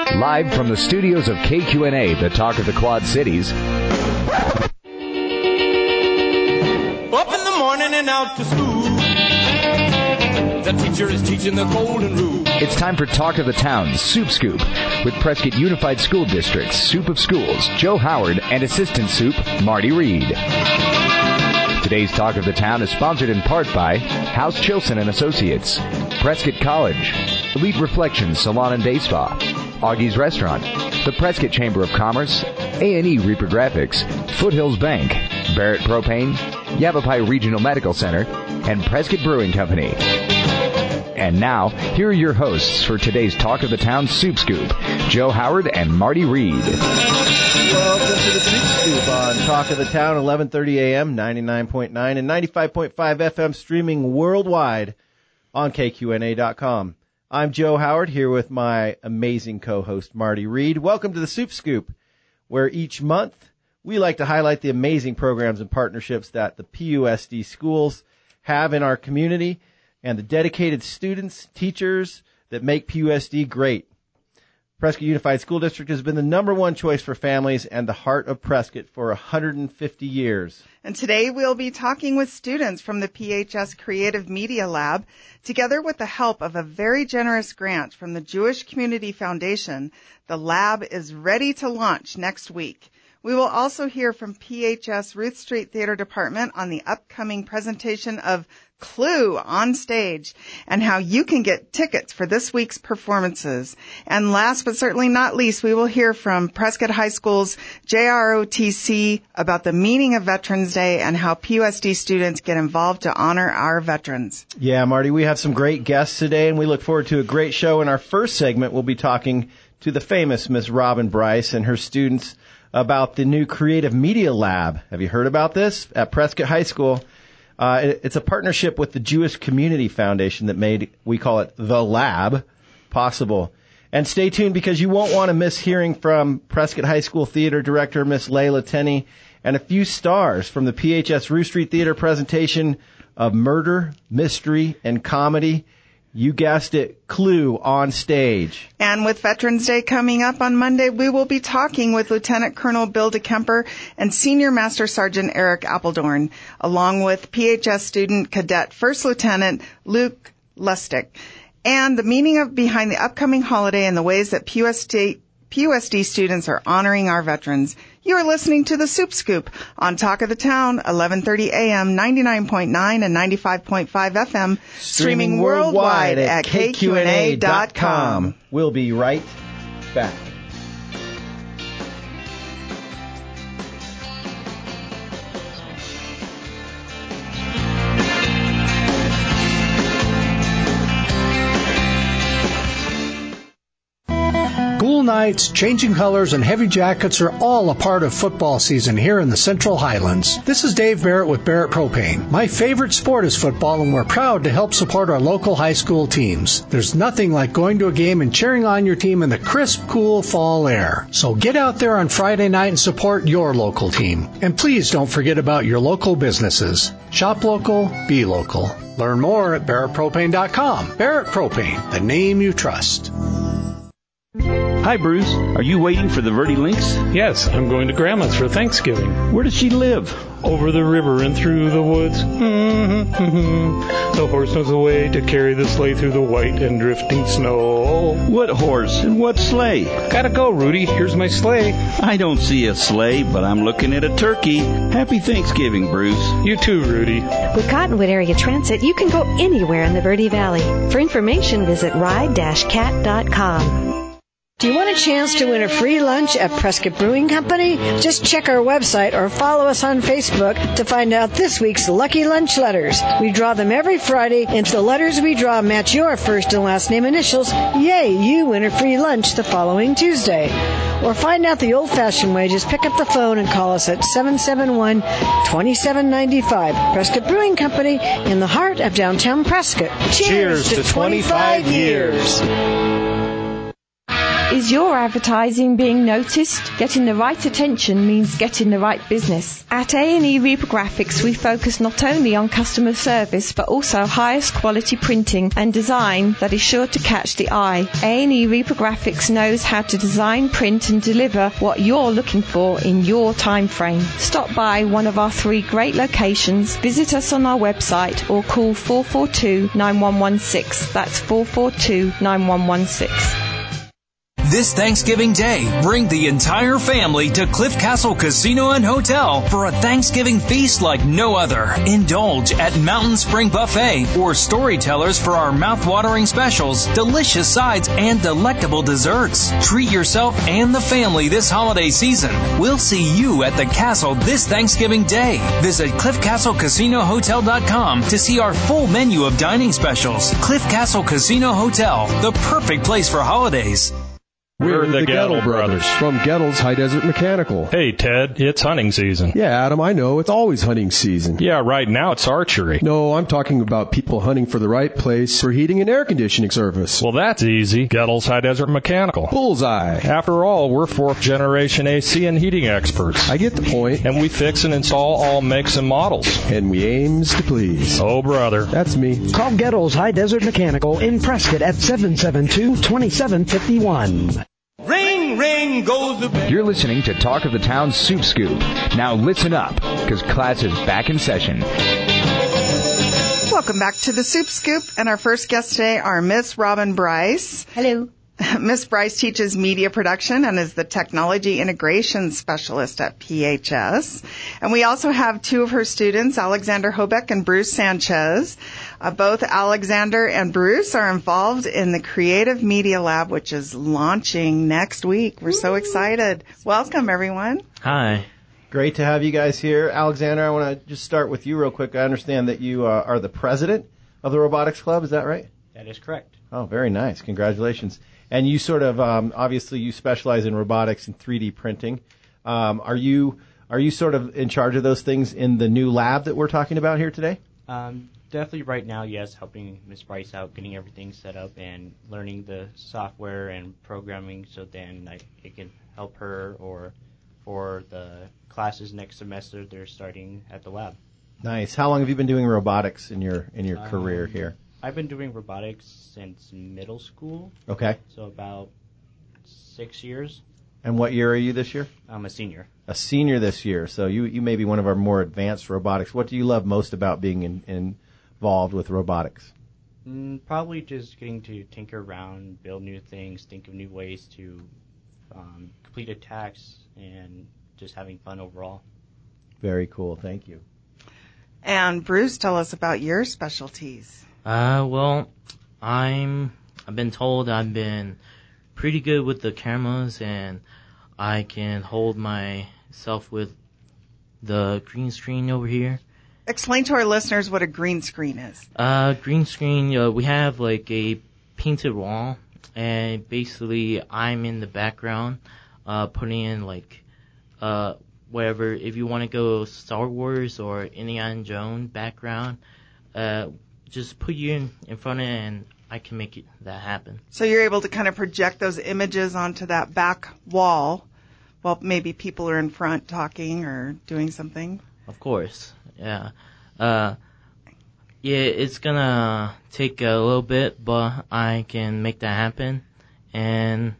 Live from the studios of KQNA, the talk of the Quad Cities. Up in the morning and out to school. The teacher is teaching the golden rule. It's time for Talk of the Town, Soup Scoop, with Prescott Unified School District's Soup of Schools, Joe Howard, and Assistant Soup, Marty Reed. Today's Talk of the Town is sponsored in part by House Chilson and Associates, Prescott College, Elite Reflections Salon and Day Spa, Augie's Restaurant, the Prescott Chamber of Commerce, A&E Reprographics, Foothills Bank, Barrett Propane, Yavapai Regional Medical Center, and Prescott Brewing Company. And now, here are your hosts for today's Talk of the Town Soup Scoop, Joe Howard and Marty Reed. Welcome to the Soup Scoop on Talk of the Town, 11:30 a.m., 99.9 and 95.5 FM, streaming worldwide on KQNA.com. I'm Joe Howard, here with my amazing co-host, Marty Reed. Welcome to the Soup Scoop, where each month we like to highlight the amazing programs and partnerships that the PUSD schools have in our community and the dedicated students, teachers that make PUSD great. Prescott Unified School District has been the number one choice for families and the heart of Prescott for 150 years. And today we'll be talking with students from the PHS Creative Media Lab. Together with the help of a very generous grant from the Jewish Community Foundation, the lab is ready to launch next week. We will also hear from PHS Ruth Street Theater Department on the upcoming presentation of Clue on stage and how you can get tickets for this week's performances. And last but certainly not least, we will hear from Prescott High School's JROTC about the meaning of Veterans Day and how PUSD students get involved to honor our veterans. Yeah, Marty, we have some great guests today, and we look forward to a great show. In our first segment, we'll be talking to the famous Miss Robin Bryce and her students about the new Creative Media Lab. Have you heard about this? At Prescott High School. It's a partnership with the Jewish Community Foundation that made, we call it the Lab, possible. And stay tuned because you won't want to miss hearing from Prescott High School Theater Director Miss Layla Tenney and a few stars from the PHS Ruth Street Theater presentation of Murder, Mystery, and Comedy. You guessed it, Clue on stage. And with Veterans Day coming up on Monday, we will be talking with Lieutenant Colonel Bill DeKemper and Senior Master Sergeant Eric Appledorn, along with PHS student cadet First Lieutenant Luke Lustig, and the meaning behind the upcoming holiday and the ways that PUSD students are honoring our veterans. You are listening to the Soup Scoop on Talk of the Town, 11:30 a.m., 99.9 and 95.5 FM, streaming worldwide at KQNA.com. We'll be right back. Cool nights, changing colors, and heavy jackets are all a part of football season here in the Central Highlands. This is Dave Barrett with Barrett Propane. My favorite sport is football, and we're proud to help support our local high school teams. There's nothing like going to a game and cheering on your team in the crisp, cool fall air. So get out there on Friday night and support your local team. And please don't forget about your local businesses. Shop local, be local. Learn more at BarrettPropane.com. Barrett Propane, the name you trust. Hi, Bruce. Are you waiting for the Verde Lynx? Yes, I'm going to Grandma's for Thanksgiving. Where does she live? Over the river and through the woods. The horse knows the way to carry the sleigh through the white and drifting snow. What horse and what sleigh? Gotta go, Rudy. Here's my sleigh. I don't see a sleigh, but I'm looking at a turkey. Happy Thanksgiving, Bruce. You too, Rudy. With Cottonwood Area Transit, you can go anywhere in the Verde Valley. For information, visit ride-cat.com. Do you want a chance to win a free lunch at Prescott Brewing Company? Just check our website or follow us on Facebook to find out this week's lucky lunch letters. We draw them every Friday, and if the letters we draw match your first and last name initials, yay, you win a free lunch the following Tuesday. Or find out the old-fashioned way, just pick up the phone and call us at 771-2795. Prescott Brewing Company in the heart of downtown Prescott. Cheers to 25 years. Is your advertising being noticed? Getting the right attention means getting the right business. At A&E Reprographics, we focus not only on customer service, but also highest quality printing and design that is sure to catch the eye. A&E Reprographics knows how to design, print and deliver what you're looking for in your time frame. Stop by one of our 3 great locations, visit us on our website or call 442-9116. That's 442-9116. This Thanksgiving Day, bring the entire family to Cliff Castle Casino and Hotel for a Thanksgiving feast like no other. Indulge at Mountain Spring Buffet or Storytellers for our mouth-watering specials, delicious sides, and delectable desserts. Treat yourself and the family this holiday season. We'll see you at the castle this Thanksgiving Day. Visit CliffCastleCasinoHotel.com to see our full menu of dining specials. Cliff Castle Casino Hotel, the perfect place for holidays. We're the Gettle Brothers from Gettle's High Desert Mechanical. Hey, Ted, it's hunting season. Yeah, Adam, I know. It's always hunting season. Yeah, right now it's archery. No, I'm talking about people hunting for the right place for heating and air conditioning service. Well, that's easy. Gettle's High Desert Mechanical. Bullseye. After all, we're 4th generation AC and heating experts. I get the point. And we fix and install all makes and models. And we aims to please. Oh, brother. That's me. Call Gettle's High Desert Mechanical in Prescott at 772-2751. Ring, ring goes the bell. You're listening to Talk of the Town Soup Scoop. Now listen up, because class is back in session. Welcome back to the Soup Scoop, and our first guests today are Miss Robin Bryce. Hello. Miss Bryce teaches media production and is the technology integration specialist at PHS. And we also have 2 of her students, Alexander Hobeck and Bruce Sanchez. Both Alexander and Bruce are involved in the Creative Media Lab, which is launching next week. We're so excited. Welcome, everyone. Hi. Great to have you guys here. Alexander, I want to just start with you real quick. I understand that you are the president of the Robotics Club. Is that right? That is correct. Oh, very nice. Congratulations. And you sort of, obviously you specialize in robotics and 3D printing. Are you sort of in charge of those things in the new lab that we're talking about here today? Definitely right now, yes, helping Ms. Bryce out, getting everything set up and learning the software and programming so then it can help her or for the classes next semester they're starting at the lab. Nice. How long have you been doing robotics in your career here? I've been doing robotics since middle school. Okay. So about 6 years. And what year are you this year? I'm a senior. A senior this year. So you may be one of our more advanced robotics. What do you love most about being involved with robotics? Probably just getting to tinker around, build new things, think of new ways to complete a task, and just having fun overall. Very cool. Thank you. And Bruce, tell us about your specialties. Well, I've been told I've been pretty good with the cameras, and I can hold myself with the green screen over here. Explain to our listeners what a green screen is. Green screen, we have like a painted wall, and basically I'm in the background, putting in like, whatever, if you want to go Star Wars or Indiana Jones background, just put you in front of it and I can make that happen. So you're able to kind of project those images onto that back wall while maybe people are in front talking or doing something? Of course, yeah. Yeah, it's gonna take a little bit, but I can make that happen. And,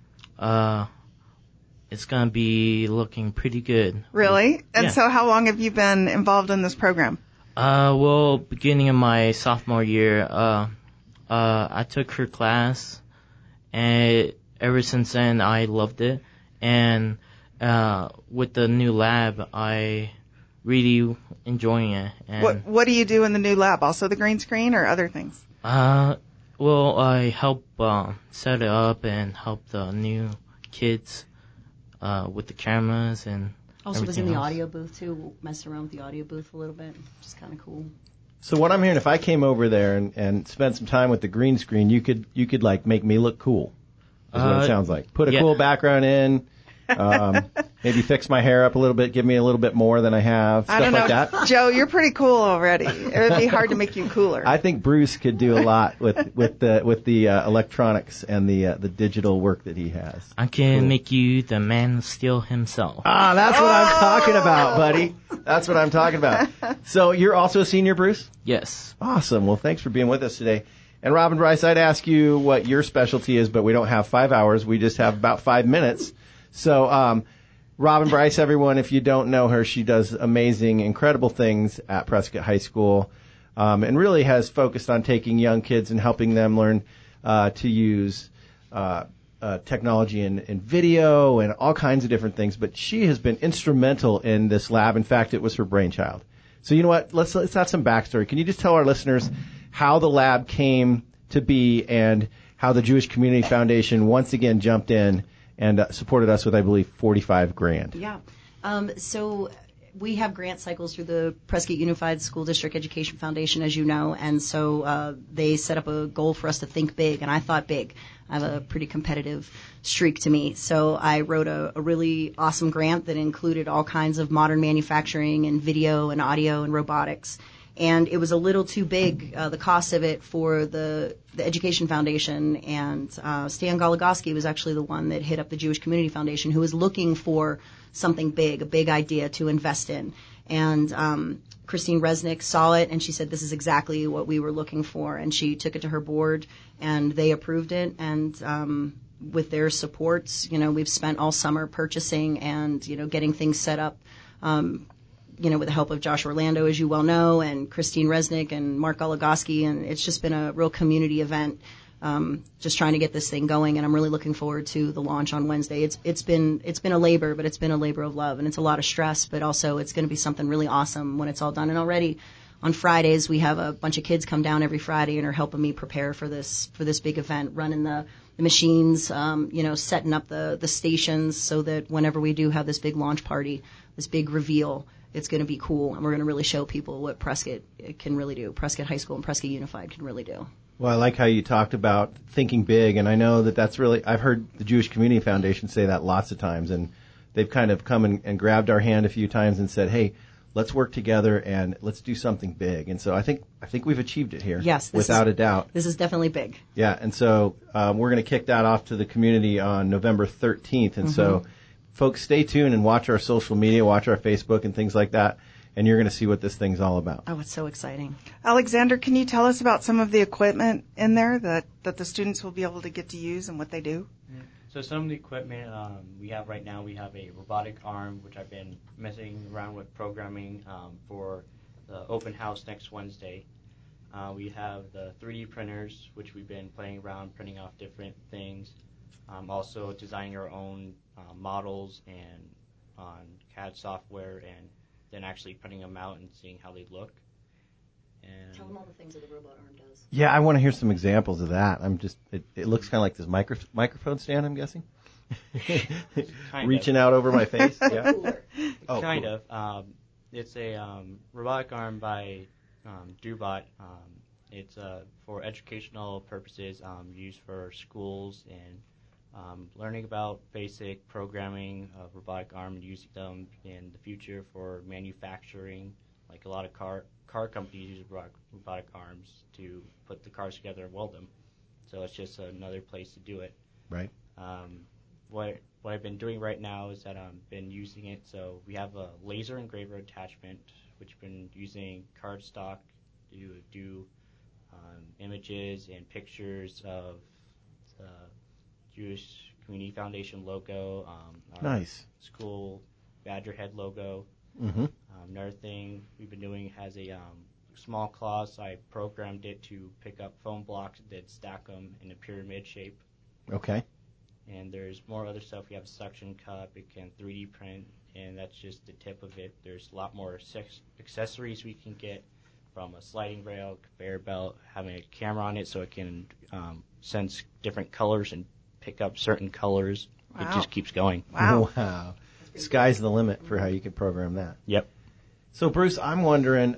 it's gonna be looking pretty good. Really? And yeah. So how long have you been involved in this program? Well, beginning of my sophomore year, I took her class, and ever since then I loved it. And with the new lab, I really enjoying it. And what do you do in the new lab? Also the green screen or other things? Well, I help set it up and help the new kids with the cameras and also was in the else. audio booth too, messing around with the audio booth a little bit, which is kind of cool. So what I'm hearing, if I came over there and spent some time with the green screen, you could like make me look cool. Is what it sounds like. Put a cool background in. Maybe fix my hair up a little bit, give me a little bit more than I have, stuff I don't know, like that. Joe, you're pretty cool already. It would be hard to make you cooler. I think Bruce could do a lot with the electronics and the digital work that he has. I can make you the Man of Steel himself. Ah, that's what I'm talking about, buddy. That's what I'm talking about. So you're also a senior, Bruce? Yes. Awesome. Well, thanks for being with us today. And Robin Bryce, I'd ask you what your specialty is, but we don't have 5 hours. We just have about 5 minutes. So, Robin Bryce, everyone, if you don't know her, she does amazing, incredible things at Prescott High School, and really has focused on taking young kids and helping them learn to use technology in video and all kinds of different things. But she has been instrumental in this lab. In fact, it was her brainchild. So you know what? Let's have some backstory. Can you just tell our listeners how the lab came to be and how the Jewish Community Foundation once again jumped in and supported us with, I believe, $45,000. Yeah. So we have grant cycles through the Prescott Unified School District Education Foundation, as you know, and so they set up a goal for us to think big, and I thought big. I have a pretty competitive streak to me. So I wrote a really awesome grant that included all kinds of modern manufacturing and video and audio and robotics. And it was a little too big, the cost of it, for the Education Foundation. And Stan Goligoski was actually the one that hit up the Jewish Community Foundation, who was looking for something big, a big idea to invest in. And Christine Resnick saw it, and she said, this is exactly what we were looking for. And she took it to her board, and they approved it. And with their supports, we've spent all summer purchasing and, getting things set up. With the help of Josh Orlando, as you well know, and Christine Resnick and Mark Goligoski, and it's just been a real community event, just trying to get this thing going, and I'm really looking forward to the launch on Wednesday. It's been a labor, but it's been a labor of love, and it's a lot of stress, but also it's going to be something really awesome when it's all done. And already on Fridays, we have a bunch of kids come down every Friday and are helping me prepare for this big event, running the machines, setting up the stations so that whenever we do have this big launch party, this big reveal, it's going to be cool, and we're going to really show people what Prescott can really do. Prescott High School and Prescott Unified can really do. Well, I like how you talked about thinking big, and I know that's really, I've heard the Jewish Community Foundation say that lots of times, and they've kind of come and grabbed our hand a few times and said, hey, let's work together and let's do something big. And so I think we've achieved it here. Yes. Without a doubt. This is definitely big. Yeah, and so we're going to kick that off to the community on November 13th, and so folks, stay tuned and watch our social media, watch our Facebook and things like that, and you're going to see what this thing's all about. Oh, it's so exciting. Alexander, can you tell us about some of the equipment in there that the students will be able to get to use and what they do? So some of the equipment we have right now, we have a robotic arm, which I've been messing around with programming for the open house next Wednesday. We have the 3D printers, which we've been playing around, printing off different things. Also designing our own models and on CAD software, and then actually printing them out and seeing how they look. And tell them all the things that the robot arm does. Yeah, I want to hear some examples of that. It looks kind of like this microphone stand, I'm guessing. Reaching out over my face. Yeah. Oh, kind of. It's a robotic arm by DoBot. It's for educational purposes, used for schools and learning about basic programming of robotic arm and using them in the future for manufacturing. Like a lot of car companies use robotic arms to put the cars together and weld them. So it's just another place to do it. Right. What I've been doing right now is that I've been using it. So we have a laser engraver attachment, which I've been using cardstock to do images and pictures of the Jewish Community Foundation logo, our school Badgerhead logo. Another thing we've been doing has a small claws. I programmed it to pick up foam blocks and then stack them in a pyramid shape. Okay. And there's more other stuff. We have a suction cup. It can 3D print, and that's just the tip of it. There's a lot more accessories we can get, from a sliding rail, conveyor belt, having a camera on it so it can sense different colors and pick up certain colors. Wow. It just keeps going. Wow. Sky's the limit for how you can program that. Yep. So, Bruce, I'm wondering,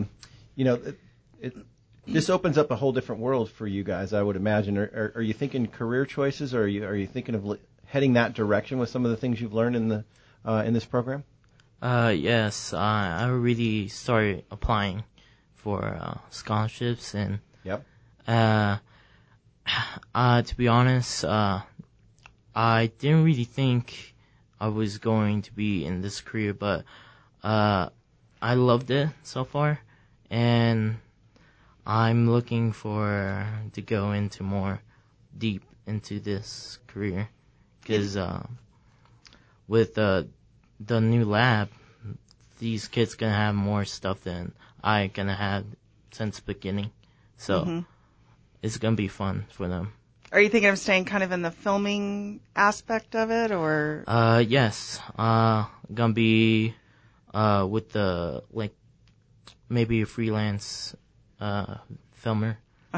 this opens up a whole different world for you guys, I would imagine. Are you thinking career choices, or are you thinking of heading that direction with some of the things you've learned in the in this program? Yes. I already started applying for scholarships, and yep. To be honest, I didn't really think I was going to be in this career, but I loved it so far, and I'm looking to go into more deep into this career, because with the new lab, these kids gonna have more stuff than I gonna have since the beginning, so it's gonna be fun for them. Are you thinking of staying kind of in the filming aspect of it, or? Yes. Gonna be with the maybe a freelance filmer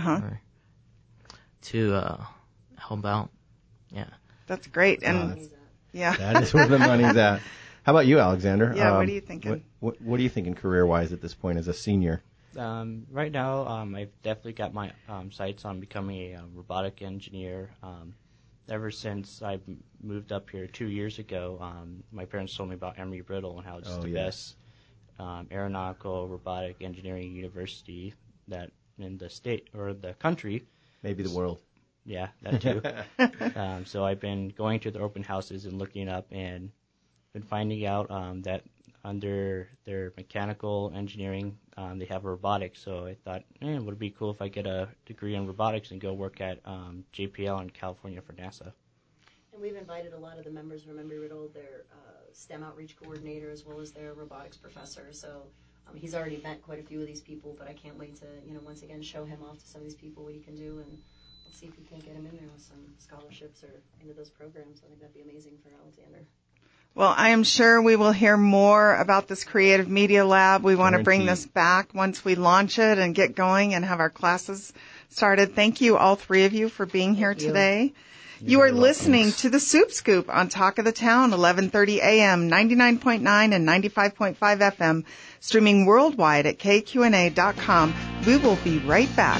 to help out. Yeah. That's great. And yeah. That is where the money's at. How about you, Alexander? Yeah, what are you thinking? What are you thinking career-wise at this point as a senior? Right now, I've definitely got my sights on becoming a robotic engineer. Ever since I moved up here 2 years ago, my parents told me about Embry-Riddle and how it's the best aeronautical robotic engineering university that in the state or the country. Maybe the world. Yeah, that too. So I've been going to the open houses and looking up and been finding out that under their mechanical engineering, they have robotics. So I thought, it would be cool if I get a degree in robotics and go work at JPL in California for NASA. And we've invited a lot of the members from Embry-Riddle, their STEM outreach coordinator, as well as their robotics professor. So he's already met quite a few of these people, but I can't wait to, once again, show him off to some of these people what he can do, and let's see if we can't get him in there with some scholarships or into those programs. I think that'd be amazing for Alexander. Well, I am sure we will hear more about this Creative Media Lab. We want to bring this back once we launch it and get going and have our classes started. Thank you, all three of you, for being here today. You are listening to The Soup Scoop on Talk of the Town, 11:30 a.m., 99.9 and 95.5 FM, streaming worldwide at kqna.com. We will be right back.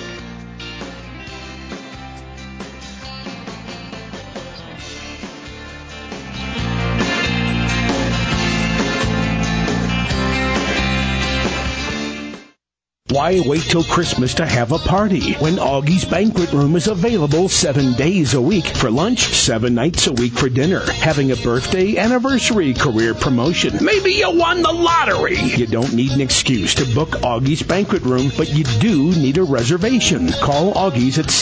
Why wait till Christmas to have a party when Augie's Banquet Room is available 7 days a week for lunch, 7 nights a week for dinner, having a birthday, anniversary, career promotion. Maybe you won the lottery. You don't need an excuse to book Augie's Banquet Room, but you do need a reservation. Call Augie's at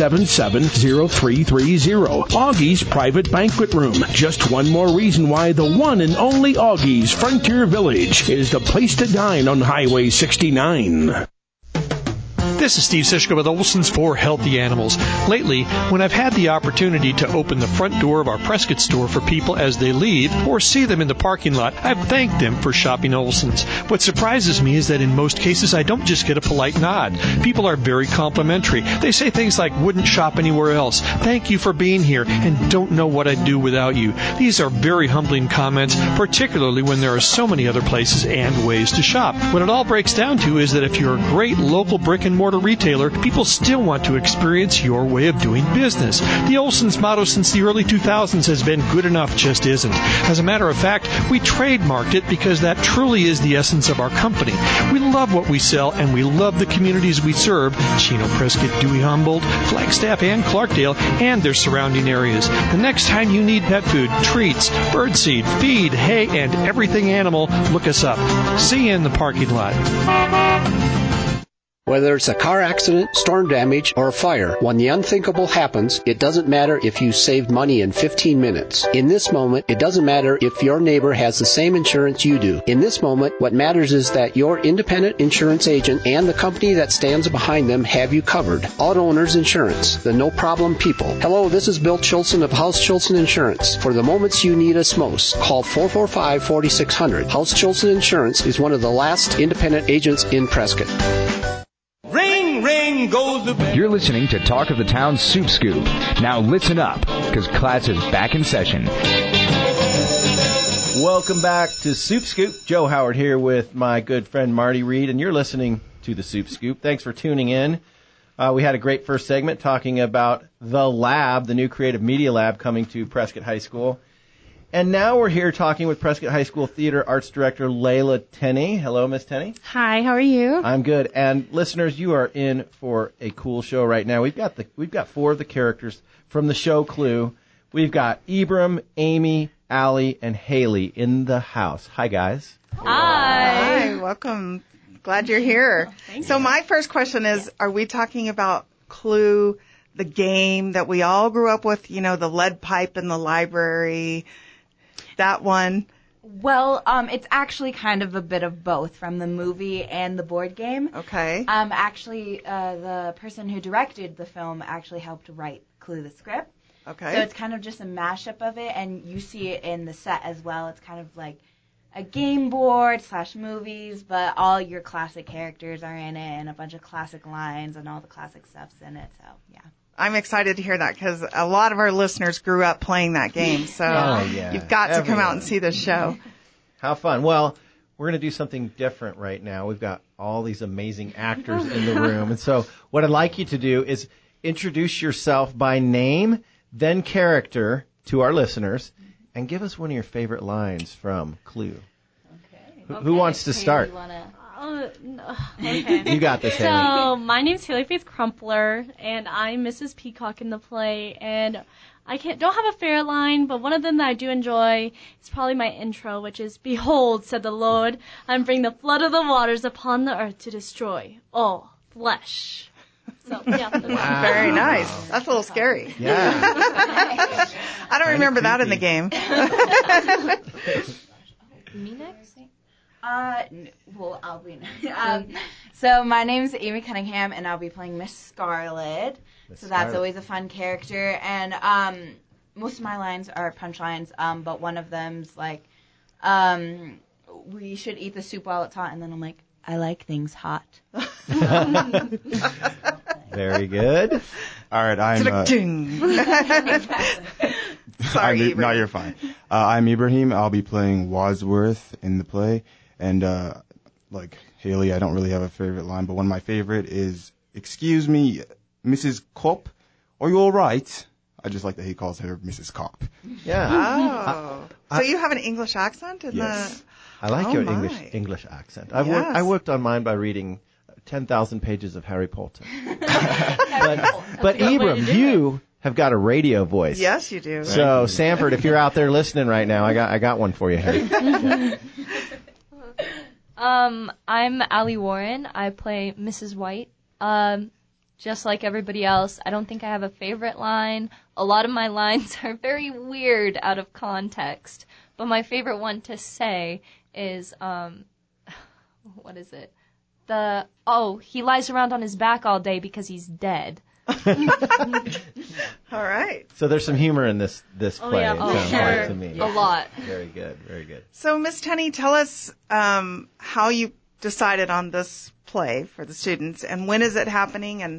777-0330. Augie's Private Banquet Room. Just one more reason why the one and only Augie's Frontier Village is the place to dine on Highway 69. This is Steve Sischka with Olson's for Healthy Animals. Lately, when I've had the opportunity to open the front door of our Prescott store for people as they leave or see them in the parking lot, I've thanked them for shopping Olson's. What surprises me is that in most cases, I don't just get a polite nod. People are very complimentary. They say things like, wouldn't shop anywhere else, thank you for being here, and don't know what I'd do without you. These are very humbling comments, particularly when there are so many other places and ways to shop. What it all breaks down to is that if you're a great local brick and mortar retailer, people still want to experience your way of doing business. The Olson's motto since the early 2000s has been good enough just isn't. As a matter of fact, we trademarked it because that truly is the essence of our company. We love what we sell and we love the communities we serve, Chino, Prescott, Dewey, Humboldt, Flagstaff, and Clarkdale, and their surrounding areas. The next time you need pet food, treats, birdseed, feed, hay, and everything animal, look us up. See you in the parking lot. Whether it's a car accident, storm damage, or a fire, when the unthinkable happens, it doesn't matter if you saved money in 15 minutes. In this moment, it doesn't matter if your neighbor has the same insurance you do. In this moment, what matters is that your independent insurance agent and the company that stands behind them have you covered. Auto Owners Insurance, the no-problem people. Hello, this is Bill Chilson of House Chilson Insurance. For the moments you need us most, call 445-4600. House Chilson Insurance is one of the last independent agents in Prescott. Ring, ring goes the bell. You're listening to Talk of the Town Soup Scoop. Now listen up, because class is back in session. Welcome back to Soup Scoop. Joe Howard here with my good friend Marty Reed, and you're listening to the Soup Scoop. Thanks for tuning in. We had a great first segment talking about the lab, the new Creative Media Lab coming to Prescott High School. And now we're here talking with Prescott High School Theater Arts Director Layla Tenney. Hello, Miss Tenney. Hi, how are you? I'm good. And listeners, you are in for a cool show right now. We've got 4 of the characters from the show Clue. We've got Ibram, Amy, Allie, and Haley in the house. Hi, guys. Hi, welcome. Glad you're here. So my first question is, are we talking about Clue, the game that we all grew up with, you know, the lead pipe in the library, that one? Well, it's actually kind of a bit of both from the movie and the board game. Okay. Actually, the person who directed the film actually helped write Clue the script. Okay. So it's kind of just a mashup of it, and you see it in the set as well. It's kind of like a game board / movies, but all your classic characters are in it, and a bunch of classic lines, and all the classic stuff's in it. So yeah. I'm excited to hear that because a lot of our listeners grew up playing that game. So you've got to come out and see this show. How fun. Well, we're going to do something different right now. We've got all these amazing actors in the room. And so what I'd like you to do is introduce yourself by name, then character to our listeners, and give us one of your favorite lines from Clue. Okay. Who wants to start? No. Okay. You got this, Haley. So, my name's Haley Faith Crumpler, and I'm Mrs. Peacock in the play, and I don't have a fair line, but one of them that I do enjoy is probably my intro, which is, "Behold, said the Lord, I bring the flood of the waters upon the earth to destroy all flesh." So, yeah. Wow. Very nice. That's a little scary. Yeah. I don't remember that in the game. Me next? Well, I'll be next. So my name's Amy Cunningham, and I'll be playing Miss Scarlet. So that's always a fun character. And most of my lines are punchlines, but one of them's like, we should eat the soup while it's hot, and then I'm like, I like things hot. Very good. All right, I'm... Sorry, no, you're fine. I'm Ibrahim. I'll be playing Wadsworth in the play. And like Haley, I don't really have a favorite line, but one of my favorite is, "Excuse me, Mrs. Cop, are you all right?" I just like that he calls her Mrs. Cop. Yeah. So you have an English accent in Yes. I like your English accent. I worked on mine by reading 10,000 pages of Harry Potter. But Ibram, you have got a radio voice. Yes, you do. So Sanford, if you're out there listening right now, I got one for you, Harry. I'm Allie Warren. I play Mrs. White. Just like everybody else, I don't think I have a favorite line. A lot of my lines are very weird out of context. But my favorite one to say is, what is it? He lies around on his back all day because he's dead. All right. So there's some humor in this play. Yeah. It sounds like to me. A lot. Very good. Very good. So Miss Tenney, tell us how you decided on this play for the students, and when is it happening? And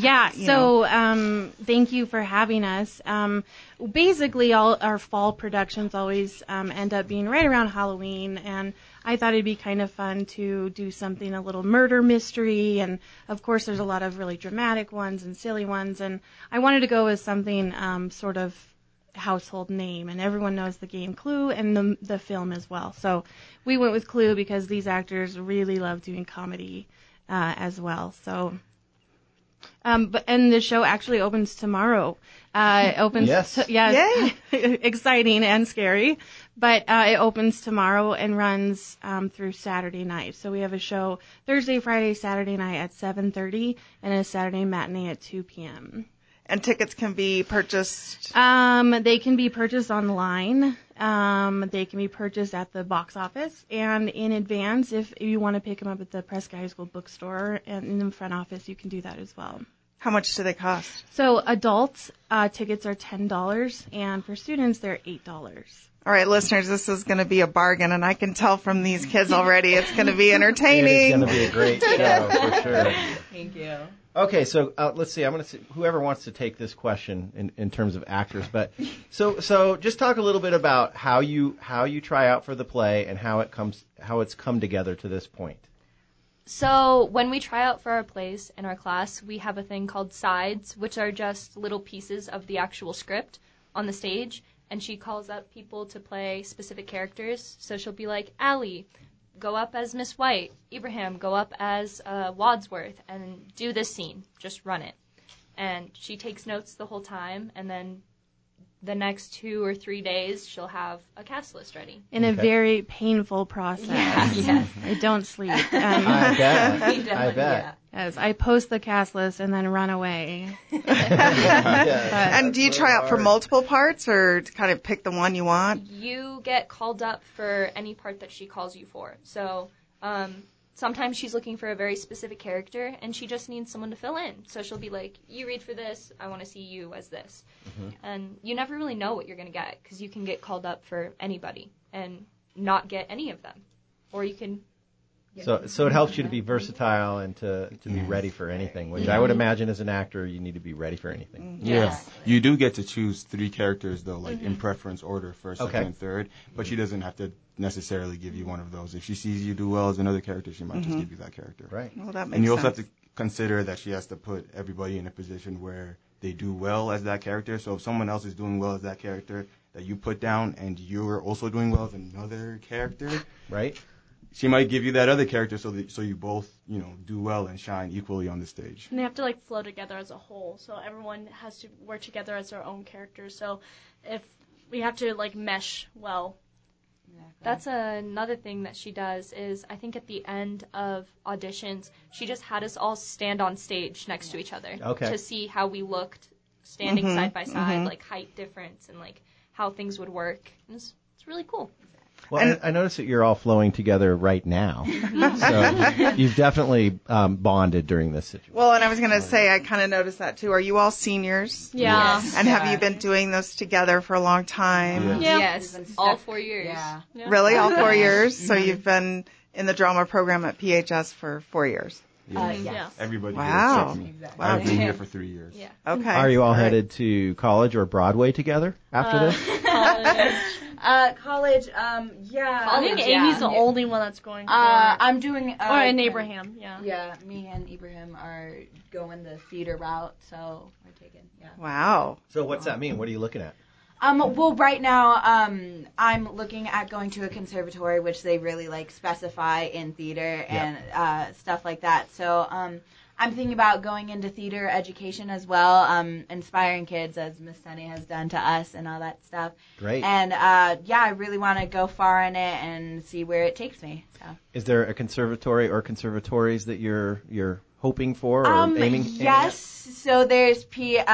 thank you for having us. Basically, all our fall productions always end up being right around Halloween, and I thought it'd be kind of fun to do something a little murder mystery, and of course there's a lot of really dramatic ones and silly ones, and I wanted to go with something sort of household name, and everyone knows the game Clue and the film as well. So we went with Clue because these actors really love doing comedy as well. So, and the show actually opens tomorrow. It opens, exciting and scary, but it opens tomorrow and runs through Saturday night. So we have a show Thursday, Friday, Saturday night at 7:30, and a Saturday matinee at 2 p.m. And tickets can be purchased? They can be purchased online. They can be purchased at the box office and in advance. If you want to pick them up at the Prescott High School bookstore and in the front office, you can do that as well. How much do they cost? So adults tickets are $10, and for students they're $8. All right, listeners, this is going to be a bargain, and I can tell from these kids already it's going to be entertaining. It's going to be a great show for sure. Thank you. Okay, so let's see. I'm going to see whoever wants to take this question in terms of actors. But so just talk a little bit about how you try out for the play and how it's come together to this point. So when we try out for our plays in our class, we have a thing called sides, which are just little pieces of the actual script on the stage, and she calls up people to play specific characters. So she'll be like, Allie, go up as Miss White. Ibrahim, go up as Wadsworth and do this scene. Just run it. And she takes notes the whole time, and then the next 2 or 3 days, she'll have a cast list ready. In a very painful process. Yes. I don't sleep. I bet. I bet. Yes, I post the cast list and then run away. And do you try out for multiple parts or kind of pick the one you want? You get called up for any part that she calls you for. So sometimes she's looking for a very specific character, and she just needs someone to fill in. So she'll be like, you read for this, I want to see you as this. Mm-hmm. And you never really know what you're going to get, because you can get called up for anybody and not get any of them. Or you can... So it helps you to be versatile and to be ready for anything, which I would imagine as an actor, you need to be ready for anything. Yeah. You do get to choose 3 characters, though, like in preference order, first, second, and third. But she doesn't have to necessarily give you one of those. If she sees you do well as another character, she might just give you that character. Right. Well, that makes and you also sense. have to consider that she has to put everybody in a position where they do well as that character. So if someone else is doing well as that character that you put down and you're also doing well as another character, right? She might give you that other character so you both, do well and shine equally on the stage. And they have to flow together as a whole. So everyone has to work together as their own characters. So if we have to mesh well. That's another thing that she does is I think at the end of auditions, she just had us all stand on stage next to each other to see how we looked standing side by side, height difference and how things would work. It's really cool. Well, I notice that you're all flowing together right now. So you've definitely bonded during this situation. Well, and I was going to say, I kind of noticed that too. Are you all seniors? Yeah. Yes. And have you been doing this together for a long time? Yeah. Yes, all 4 years. Yeah. Really? All 4 years? So you've been in the drama program at PHS for 4 years? Yes. Everybody Wow. here except me. I've been here for 3 years. Yeah. Okay. Are you all headed to college or Broadway together after this? College, yeah. I think Amy's the only one that's going for I'm doing... or in Abraham, yeah. Yeah, me and Ibrahim are going the theater route, so we're taking, Wow. So what's that mean? What are you looking at? Well, right now, I'm looking at going to a conservatory, which they really specify in theater and stuff like that. So, I'm thinking about going into theater education as well, inspiring kids as Miss Tenny has done to us and all that stuff. Great. And I really want to go far in it and see where it takes me. So. Is there a conservatory or conservatories that you're hoping for or aiming? Yes. So there's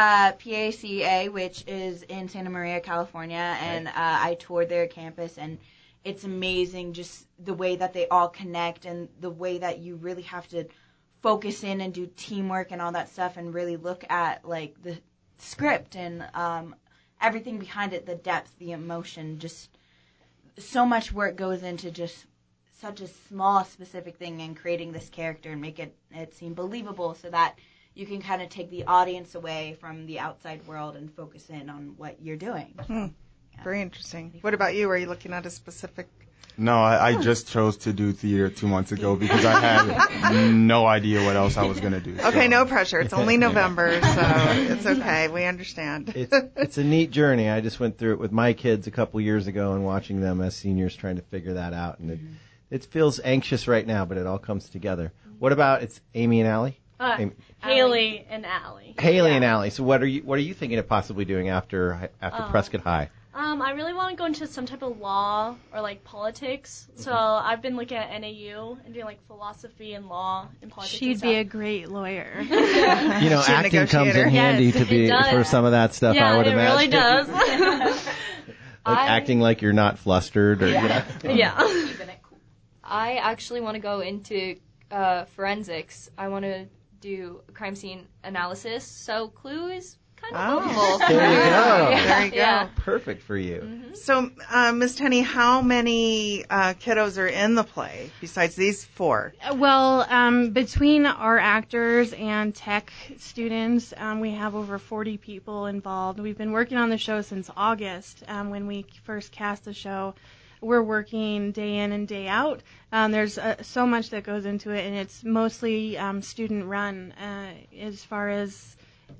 PACA, which is in Santa Maria, California, and I toured their campus, and it's amazing just the way that they all connect and the way that you really have to focus in and do teamwork and all that stuff and really look at the script and everything behind it, the depth, the emotion, just so much work goes into just such a small specific thing and creating this character and make it seem believable so that you can kind of take the audience away from the outside world and focus in on what you're doing. Very interesting. What about you? Are you looking at a specific... No, I just chose to do theater 2 months ago because I had no idea what else I was going to do. Okay, no pressure. It's only November, so it's okay. We understand. It's a neat journey. I just went through it with my kids a couple years ago and watching them as seniors trying to figure that out. And it feels anxious right now, but it all comes together. What about it's Amy and Allie? Haley and Allie. Haley and Allie. So what are you thinking of possibly doing after Prescott High? I really want to go into some type of law or politics. So I've been looking at NAU and doing philosophy and law and politics. She'd be a great lawyer. Acting comes in handy to be for some of that stuff. I would imagine. It really does. Acting like you're not flustered or yeah. I actually want to go into forensics. I want to do crime scene analysis. So Clue is kind of helpful. There you go. There you go. Yeah. Perfect for you. Mm-hmm. So, Ms. Tenny, how many kiddos are in the play besides these 4? Well, between our actors and tech students, we have over 40 people involved. We've been working on the show since August when we first cast the show. We're working day in and day out. There's so much that goes into it, and it's mostly student run as far as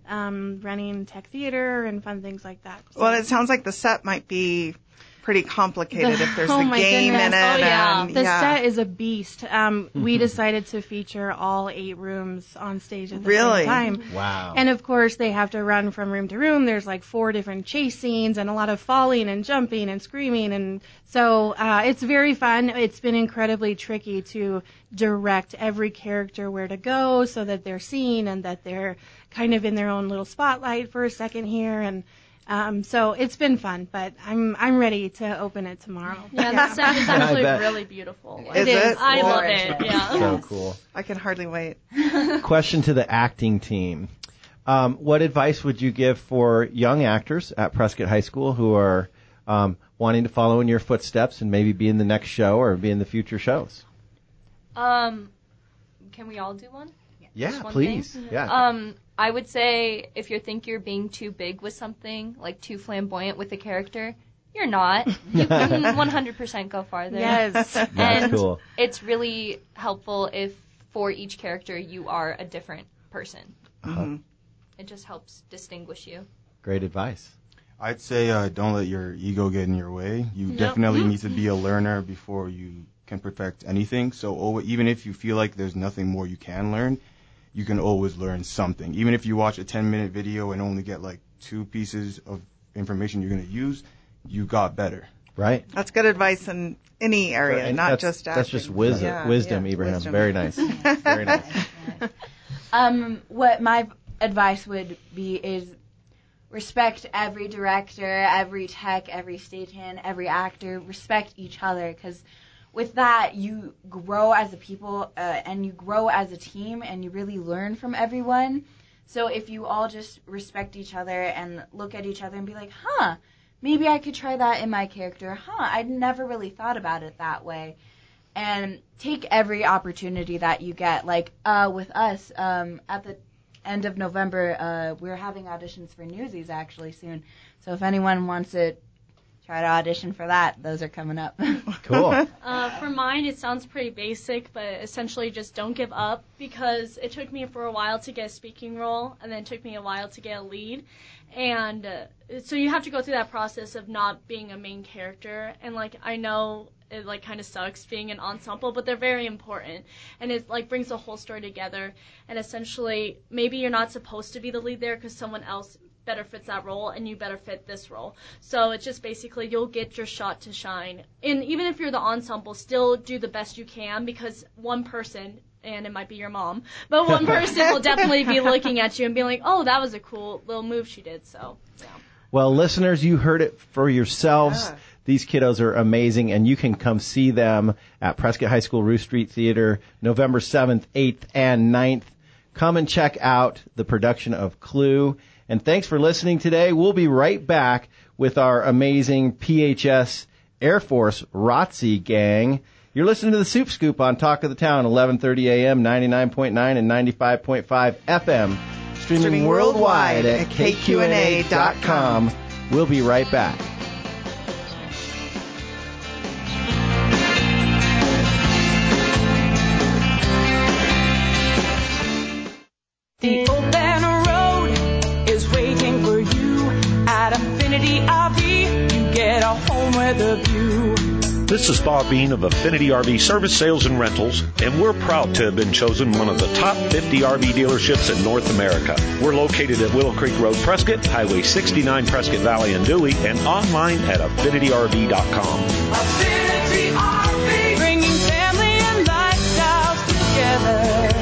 running tech theater and fun things like that. So, Well, it sounds like the set might be pretty complicated if there's a my game goodness. in it. Oh, yeah. And, The set is a beast. We decided to feature all 8 rooms on stage at the Really? same time. Wow. And of course, they have to run from room to room. There's like 4 different chase scenes and a lot of falling and jumping and screaming. And so it's very fun. It's been incredibly tricky to direct every character where to go so that they're seen and that they're kind of in their own little spotlight for a second here. And so it's been fun, but I'm ready to open it tomorrow. Yeah, the set is actually really beautiful. Is it? I love it. Yeah. So cool. I can hardly wait. Question to the acting team. What advice would you give for young actors at Prescott High School who are wanting to follow in your footsteps and maybe be in the next show or be in the future shows? Can we all do one? Yeah, Just one please. thing? Yeah. I would say if you think you're being too big with something, like too flamboyant with a character, you're not. You can 100% go farther. Yes. And That's cool. it's really helpful if for each character you are a different person. Uh-huh. It just helps distinguish you. Great advice. I'd say don't let your ego get in your way. You definitely need to be a learner before you can perfect anything. So even if you feel like there's nothing more you can learn, you can always learn something. Even if you watch a 10-minute video and only get like 2 pieces of information you're going to use, you got better. Right. That's good advice in any area, And not that's, just acting. That's just wisdom, Ibrahim. wisdom. Very nice. Very nice. What my advice would be is respect every director, every tech, every stagehand, every actor. Respect each other, because with that, you grow as a people and you grow as a team and you really learn from everyone. So if you all just respect each other and look at each other and be like, maybe I could try that in my character. I'd never really thought about it that way. And take every opportunity that you get. Like with us, at the end of November, we're having auditions for Newsies actually soon. So if anyone wants to try to audition for that, those are coming up. Cool. For mine, it sounds pretty basic, but essentially just don't give up, because it took me for a while to get a speaking role, and then it took me a while to get a lead. And so you have to go through that process of not being a main character. And, like, I know it, like, kind of sucks being an ensemble, but they're very important. And it, like, brings the whole story together. And essentially, maybe you're not supposed to be the lead there because someone else better fits that role and you better fit this role. So it's just basically you'll get your shot to shine. And even if you're the ensemble, still do the best you can, because one person, and it might be your mom, but one person will definitely be looking at you and be like, oh, that was a cool little move she did. So, yeah. Well, listeners, you heard it for yourselves. Yeah. These kiddos are amazing, and you can come see them at Prescott High School Roof Street Theater November 7th, 8th, and 9th. Come and check out the production of Clue. And thanks for listening today. We'll be right back with our amazing PHS Air Force ROTC gang. You're listening to the Soup Scoop on Talk of the Town, 11:30 a.m., 99.9 and 95.5 FM. Streaming worldwide at KQNA.com. We'll be right back. The open road is waiting for you at Affinity RV. You get a home with a view. This is Bob Bean of Affinity RV Service, Sales, and Rentals, and we're proud to have been chosen one of the top 50 RV dealerships in North America. We're located at Willow Creek Road, Prescott, Highway 69, Prescott Valley, and Dewey, and online at AffinityRV.com. Affinity RV, bringing family and lifestyles together.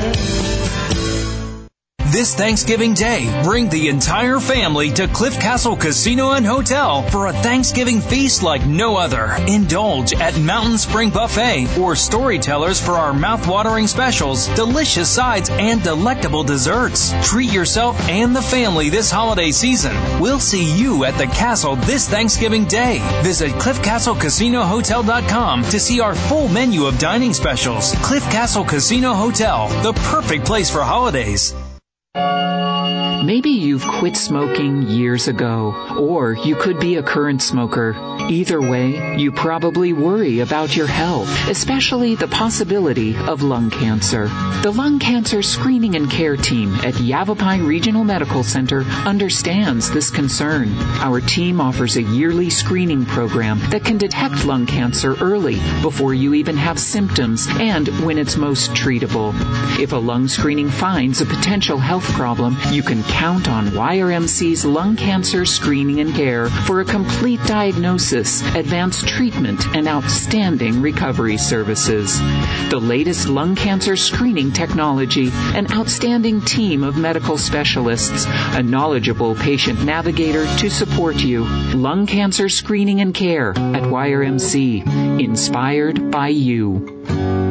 This Thanksgiving Day, bring the entire family to Cliff Castle Casino and Hotel for a Thanksgiving feast like no other. Indulge at Mountain Spring Buffet or Storytellers for our mouth-watering specials, delicious sides, and delectable desserts. Treat yourself and the family this holiday season. We'll see you at the castle this Thanksgiving Day. Visit CliffCastleCasinoHotel.com to see our full menu of dining specials. Cliff Castle Casino Hotel, the perfect place for holidays. Maybe you've quit smoking years ago, or you could be a current smoker. Either way, you probably worry about your health, especially the possibility of lung cancer. The Lung Cancer Screening and Care Team at Yavapai Regional Medical Center understands this concern. Our team offers a yearly screening program that can detect lung cancer early, before you even have symptoms, and when it's most treatable. If a lung screening finds a potential health problem, you can count on YRMC's Lung Cancer Screening and Care for a complete diagnosis, advanced treatment, and outstanding recovery services. The latest lung cancer screening technology, an outstanding team of medical specialists, a knowledgeable patient navigator to support you. Lung Cancer Screening and Care at YRMC. Inspired by you.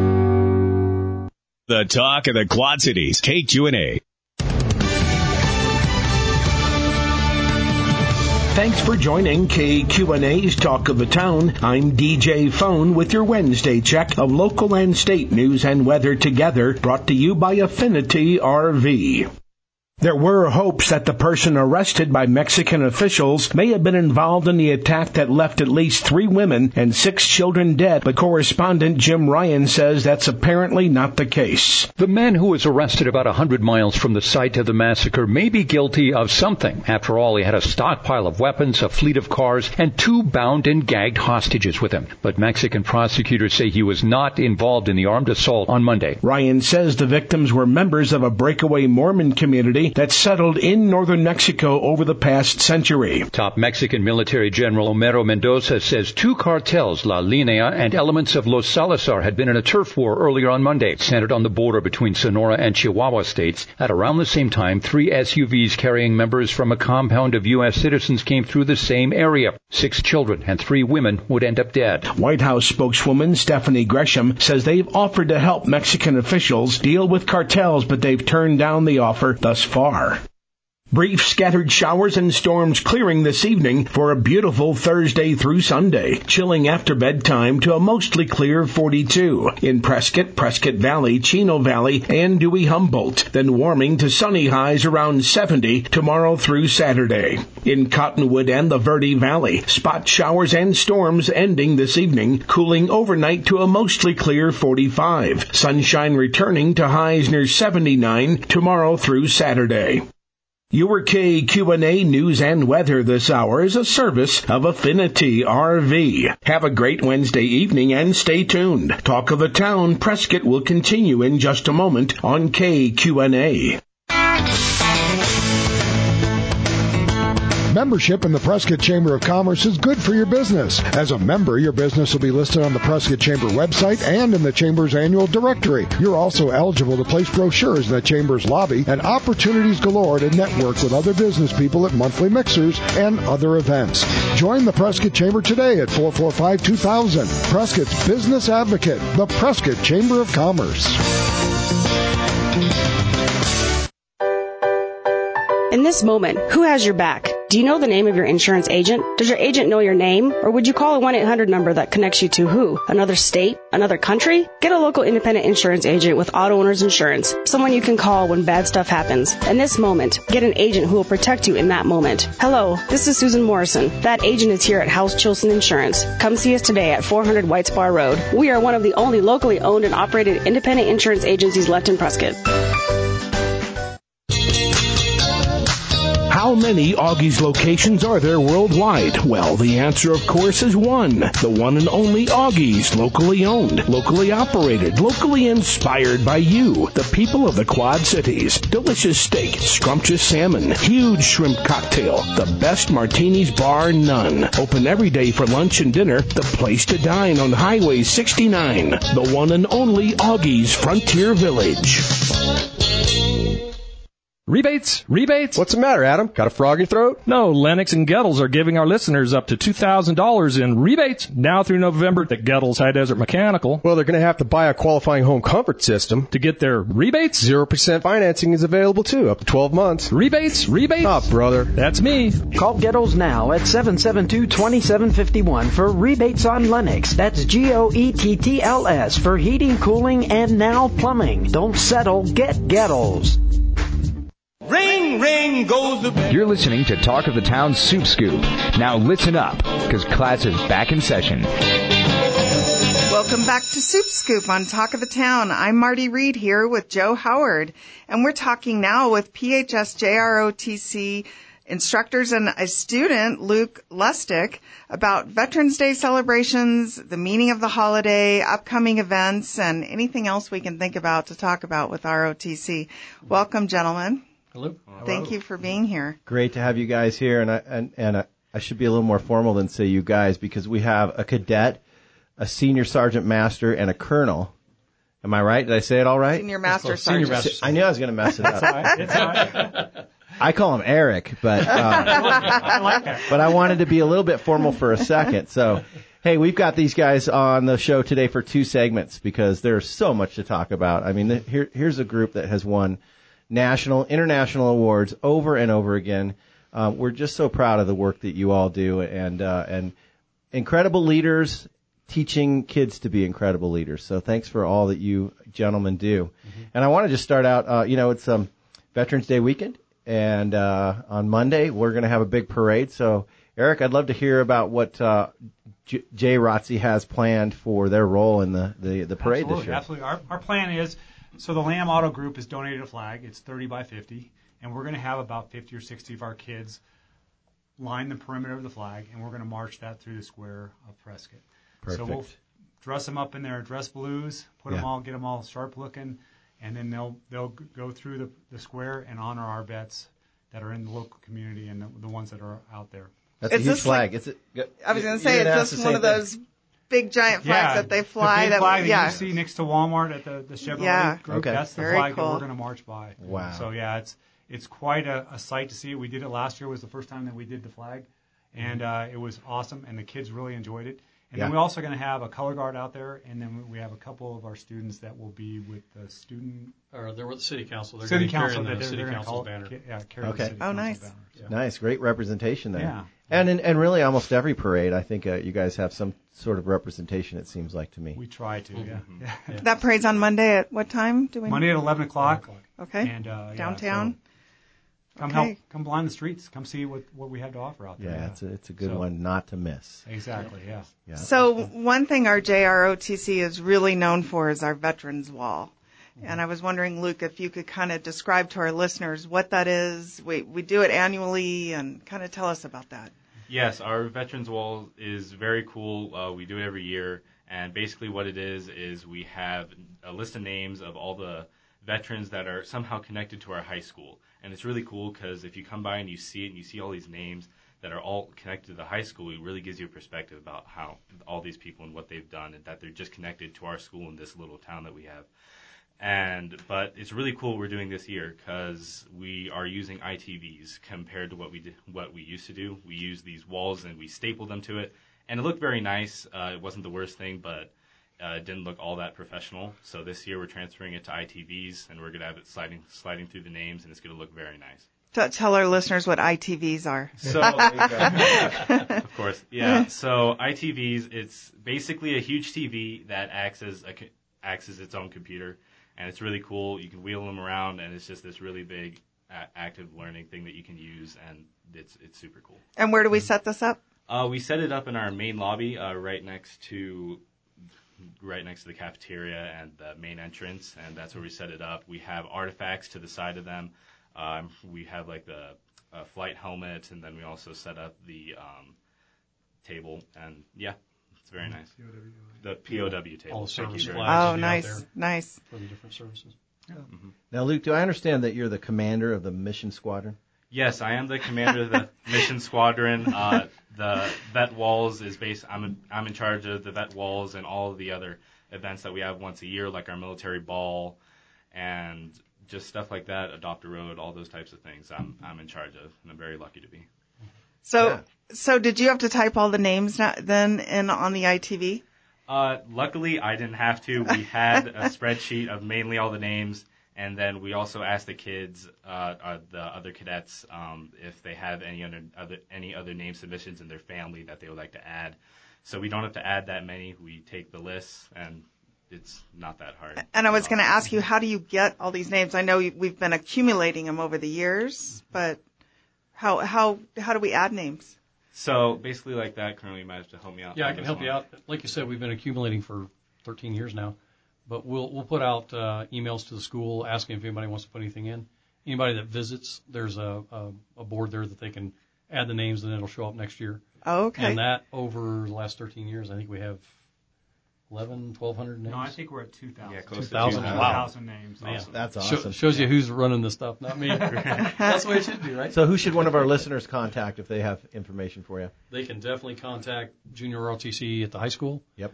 The talk of the Quad Cities, KQNA. Thanks for joining KQNA's Talk of the Town. I'm DJ Phone with your Wednesday check of local and state news and weather together, brought to you by Affinity RV. There were hopes that the person arrested by Mexican officials may have been involved in the attack that left at least 3 women and 6 children dead, but correspondent Jim Ryan says that's apparently not the case. The man who was arrested about 100 miles from the site of the massacre may be guilty of something. After all, he had a stockpile of weapons, a fleet of cars, and 2 bound and gagged hostages with him. But Mexican prosecutors say he was not involved in the armed assault on Monday. Ryan says the victims were members of a breakaway Mormon community that settled in northern Mexico over the past century. Top Mexican military general Homero Mendoza says 2 cartels, La Linea and elements of Los Salazar, had been in a turf war earlier on Monday, centered on the border between Sonora and Chihuahua states. At around the same time, 3 SUVs carrying members from a compound of U.S. citizens came through the same area. 6 children and 3 women would end up dead. White House spokeswoman Stephanie Gresham says they've offered to help Mexican officials deal with cartels, but they've turned down the offer thus far. Brief scattered showers and storms clearing this evening for a beautiful Thursday through Sunday. Chilling after bedtime to a mostly clear 42. In Prescott, Prescott Valley, Chino Valley, and Dewey Humboldt. Then warming to sunny highs around 70 tomorrow through Saturday. In Cottonwood and the Verde Valley, spot showers and storms ending this evening, cooling overnight to a mostly clear 45. Sunshine returning to highs near 79 tomorrow through Saturday. Your KQNA news and weather this hour is a service of Affinity RV. Have a great Wednesday evening and stay tuned. Talk of the Town Prescott will continue in just a moment on KQNA. Membership in the Prescott Chamber of Commerce is good for your business. As a member, your business will be listed on the Prescott Chamber website and in the Chamber's annual directory. You're also eligible to place brochures in the Chamber's lobby and opportunities galore to network with other business people at monthly mixers and other events. Join the Prescott Chamber today at 445-2000. Prescott's Business Advocate, the Prescott Chamber of Commerce. In this moment, who has your back? Do you know the name of your insurance agent? Does your agent know your name? Or would you call a 1-800 number that connects you to who? Another state? Another country? Get a local independent insurance agent with Auto Owners Insurance. Someone you can call when bad stuff happens. In this moment, get an agent who will protect you in that moment. Hello, this is Susan Morrison. That agent is here at House Chilson Insurance. Come see us today at 400 White Spar Road. We are one of the only locally owned and operated independent insurance agencies left in Prescott. How many Augie's locations are there worldwide? Well, the answer, of course, is one. The one and only Augie's, locally owned, locally operated, locally inspired by you, the people of the Quad Cities. Delicious steak, scrumptious salmon, huge shrimp cocktail, the best martinis bar none. Open every day for lunch and dinner, the place to dine on Highway 69. The one and only Augie's Frontier Village. Rebates? What's the matter, Adam? Got a frog in your throat? No, Lennox and Gettles are giving our listeners up to $2,000 in rebates now through November at Gettles High Desert Mechanical. Well, they're going to have to buy a qualifying home comfort system. To get their rebates? 0% financing is available, too, up to 12 months. Rebates? Oh, brother. That's me. Call Gettles now at 772-2751 for rebates on Lennox. That's GOETTLS for heating, cooling, and now plumbing. Don't settle, get Gettles. Ring, ring goes the bell. You're listening to Talk of the Town Soup Scoop. Now listen up, because class is back in session. Welcome back to Soup Scoop on Talk of the Town. I'm Marty Reed here with Joe Howard, and we're talking now with PHS JROTC instructors and a student, Luke Lustig, about Veterans Day celebrations, the meaning of the holiday, upcoming events, and anything else we can think about to talk about with ROTC. Welcome, gentlemen. Hello. Thank you for being here. Great to have you guys here, and I should be a little more formal than say you guys, because we have a cadet, a senior sergeant master, and a colonel. Am I right? Did I say it all right? Senior master sergeant. I knew I was going to mess it up. It's all right. It's all right. I call him Eric, but I like that. but I wanted to be a little bit formal for a second. So, hey, we've got these guys on the show today for 2 segments because there's so much to talk about. I mean, here's a group that has won national, international awards over and over again. We're just so proud of the work that you all do, and incredible leaders teaching kids to be incredible leaders. So thanks for all that you gentlemen do. Mm-hmm. And I want to just start out, it's Veterans Day weekend, and on Monday we're going to have a big parade. So, Eric, I'd love to hear about what JROTC has planned for their role in the parade this year. Absolutely. Our plan is, so the Lamb Auto Group has donated a flag. It's 30 by 50, and we're going to have about 50 or 60 of our kids line the perimeter of the flag, and we're going to march that through the square of Prescott. Perfect. So we'll dress them up in their dress blues, get them all sharp looking, and then they'll go through the square and honor our vets that are in the local community and the ones that are out there. That's a huge flag. I was going to say, it's just one of those big giant flags that they fly. The big flag that you see next to Walmart at the Chevrolet group. Okay. That's the Very flag cool. that we're going to march by. Wow. So it's quite a sight to see. We did it last year. Was the first time that we did the flag, and it was awesome, and the kids really enjoyed it. And then we're also going to have a color guard out there, and then we have a couple of our students that will be with the student. Or they're with the city council. They're city going to council, carry the city council's banner. Carry the city nice. banner. So. Nice, great representation there. Yeah. And really almost every parade, I think you guys have some sort of representation, it seems like to me. We try to, yeah. That parade's on Monday at what time? Monday at 11 o'clock. Okay. And, downtown. So come line the streets. Come see what we have to offer out there. Yeah, it's a good one not to miss. Exactly, yeah. So one thing our JROTC is really known for is our Veterans Wall. And I was wondering, Luke, if you could kind of describe to our listeners what that is. We do it annually, and kind of tell us about that. Yes, our Veterans Wall is very cool. We do it every year. And basically what it is we have a list of names of all the veterans that are somehow connected to our high school. And it's really cool because if you come by and you see it and you see all these names that are all connected to the high school, it really gives you a perspective about how all these people and what they've done, and that they're just connected to our school in this little town that we have. But it's really cool we're doing this year because we are using ITVs compared to what we used to do. We use these walls and we staple them to it, and it looked very nice. It wasn't the worst thing, but it didn't look all that professional. So this year we're transferring it to ITVs, and we're going to have it sliding through the names, and it's going to look very nice. Tell our listeners what ITVs are. So, of course, yeah. So ITVs, it's basically a huge TV that acts as its own computer, and it's really cool. You can wheel them around, and it's just this really big active learning thing that you can use, and it's super cool. And where do we set this up? We set it up in our main lobby, right next to the cafeteria and the main entrance, and that's where we set it up. We have artifacts to the side of them. We have like the flight helmet, and then we also set up the table, and it's very nice. The POW table. All the service flags. Oh, nice. For the different services. Yeah. Mm-hmm. Now, Luke, do I understand that you're the commander of the mission squadron? Yes, I am the commander of the mission squadron. The vet walls is I'm in charge of the vet walls and all of the other events that we have once a year, like our military ball and just stuff like that, Adopt a Road, all those types of things. I'm in charge of, and I'm very lucky to be. So did you have to type all the names then in on the ITV? Luckily, I didn't have to. We had a spreadsheet of mainly all the names. And then we also asked the kids, the other cadets, if they have any other name submissions in their family that they would like to add. So we don't have to add that many. We take the lists and it's not that hard. And I was going to ask you, how do you get all these names? I know we've been accumulating them over the years, but how do we add names? So basically like that, Colonel, you might have to help me out. Yeah, I can help you out. Like you said, we've been accumulating for 13 years now, but we'll put out emails to the school asking if anybody wants to put anything in. Anybody that visits, there's a board there that they can add the names, and it'll show up next year. Oh, okay. And that over the last 13 years, I think we have 1,200 names. No, I think we're at 2,000. Yeah, close 2,000. to 2,000. Wow. 2,000 names. Man, that's awesome. Shows you who's running the stuff, not me. That's the way it should be, right? So who should one of our listeners contact if they have information for you? They can definitely contact Junior ROTC at the high school. Yep.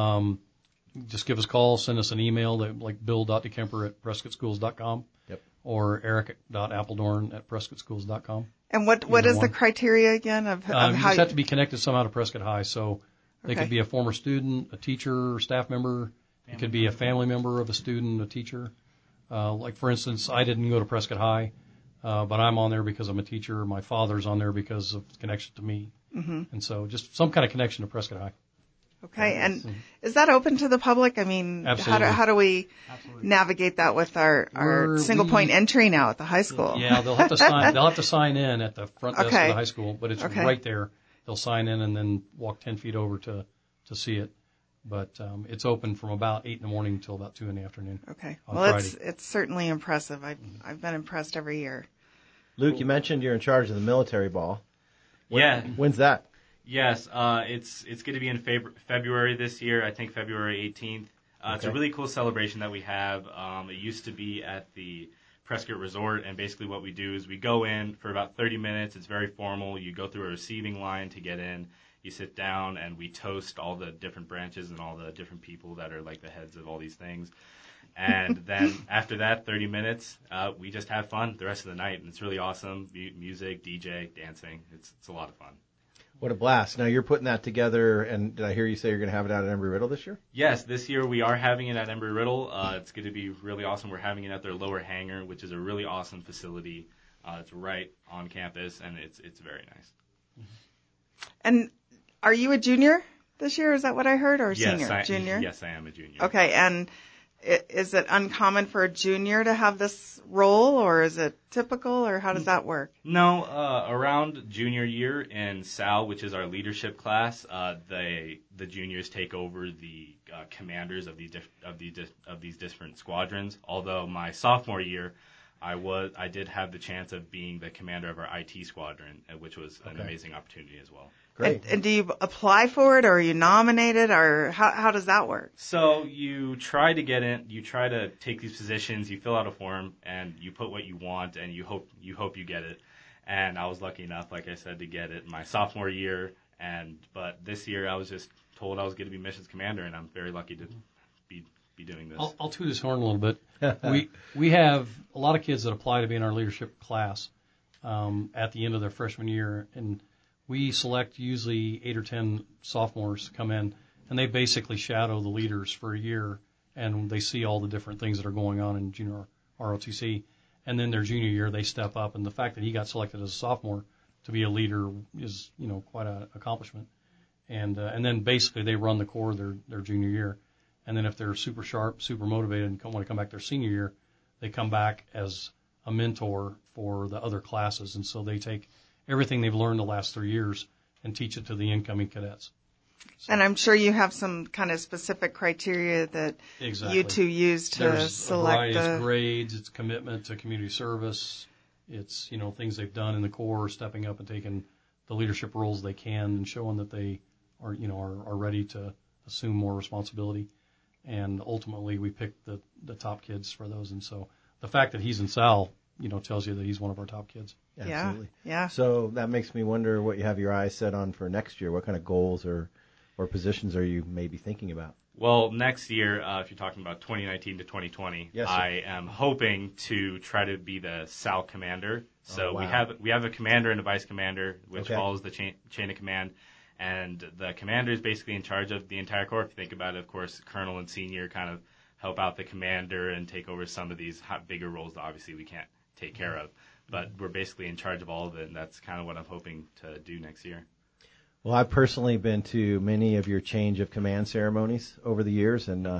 Just give us a call, send us an email, like bill.dekemper@prescottschools.com. Yep. Or eric.appledorn@prescottschools.com. And what is the criteria again of you how just have to be connected somehow to Prescott High. So they Okay. could be a former student, a teacher, or staff member. It could be a family member of a student, a teacher. Like, for instance, I didn't go to Prescott High, but I'm on there because I'm a teacher. My father's on there because of connection to me. Mhm. And so just some kind of connection to Prescott High. Okay, and is that open to the public? I mean, Absolutely. how do we navigate that with our single point entry now at the high school? Yeah, they'll have to sign. They'll have to sign in at the front desk of Okay. the high school, but it's Okay. right there. They'll sign in and then walk 10 feet over to see it. But it's open from about 8 in the morning until about 2 in the afternoon. Okay. On Well, Friday. it's certainly impressive. I've been impressed every year. Luke, you mentioned you're in charge of the military ball. Yeah. When's that? Yes, it's going to be in February this year. I think February 18th. It's a Okay. really cool celebration that we have. It used to be at the Prescott Resort, and basically what we do is we go in for about 30 minutes. It's very formal. You go through a receiving line to get in. You sit down, and we toast all the different branches and all the different people that are like the heads of all these things. And then after that, 30 minutes, we just have fun the rest of the night, and it's really awesome. Music, DJ, dancing. It's a lot of fun. What a blast. Now, you're putting that together, and did I hear you say you're going to have it out at Embry-Riddle this year? Yes, this year we are having it at Embry-Riddle. It's going to be really awesome. We're having it at their lower hangar, which is a really awesome facility. It's right on campus, and it's very nice. And are you a junior this year? Is that what I heard, or Yes, senior? Junior. Yes, I am a junior. Okay, and is it uncommon for a junior to have this role, or is it typical, or how does that work? No, around junior year in SAL, which is our leadership class, the juniors take over the commanders of these different squadrons. Although my sophomore year, I did have the chance of being the commander of our IT squadron, which was an amazing opportunity as well. Great. And do you apply for it, or are you nominated, or how does that work? So you try to get in, you try to take these positions, you fill out a form, and you put what you want, and you hope you get it. And I was lucky enough, like I said, to get it my sophomore year. But this year I was just told I was going to be missions commander, and I'm very lucky to be doing this. I'll toot his horn a little bit. We have a lot of kids that apply to be in our leadership class at the end of their freshman year, and we select usually 8 or 10 sophomores to come in, and they basically shadow the leaders for a year, and they see all the different things that are going on in junior ROTC. And then their junior year, they step up, and the fact that he got selected as a sophomore to be a leader is, quite an accomplishment. And then basically they run the core their junior year. And then if they're super sharp, super motivated, and want to come back their senior year, they come back as a mentor for the other classes. And so they take everything they've learned the last 3 years and teach it to the incoming cadets. And I'm sure you have some kind of specific criteria that Exactly. you two use to There's select a variety of the grades. It's commitment to community service. It's, things they've done in the Corps, stepping up and taking the leadership roles they can and showing that they are ready to assume more responsibility. And ultimately we pick the top kids for those. And so the fact that he's in SAL, tells you that he's one of our top kids. Absolutely. Yeah. So that makes me wonder what you have your eyes set on for next year. What kind of goals or positions are you maybe thinking about? Well, next year, if you're talking about 2019 to 2020, Yes, sir. I am hoping to try to be the SAL commander. So Oh, wow. we have a commander and a vice commander, which Okay. follows the chain of command. And the commander is basically in charge of the entire corps. If you think about it, of course, colonel and senior kind of help out the commander and take over some of these bigger roles that obviously we can't take care of. But we're basically in charge of all of it, and that's kind of what I'm hoping to do next year. Well, I've personally been to many of your change of command ceremonies over the years, and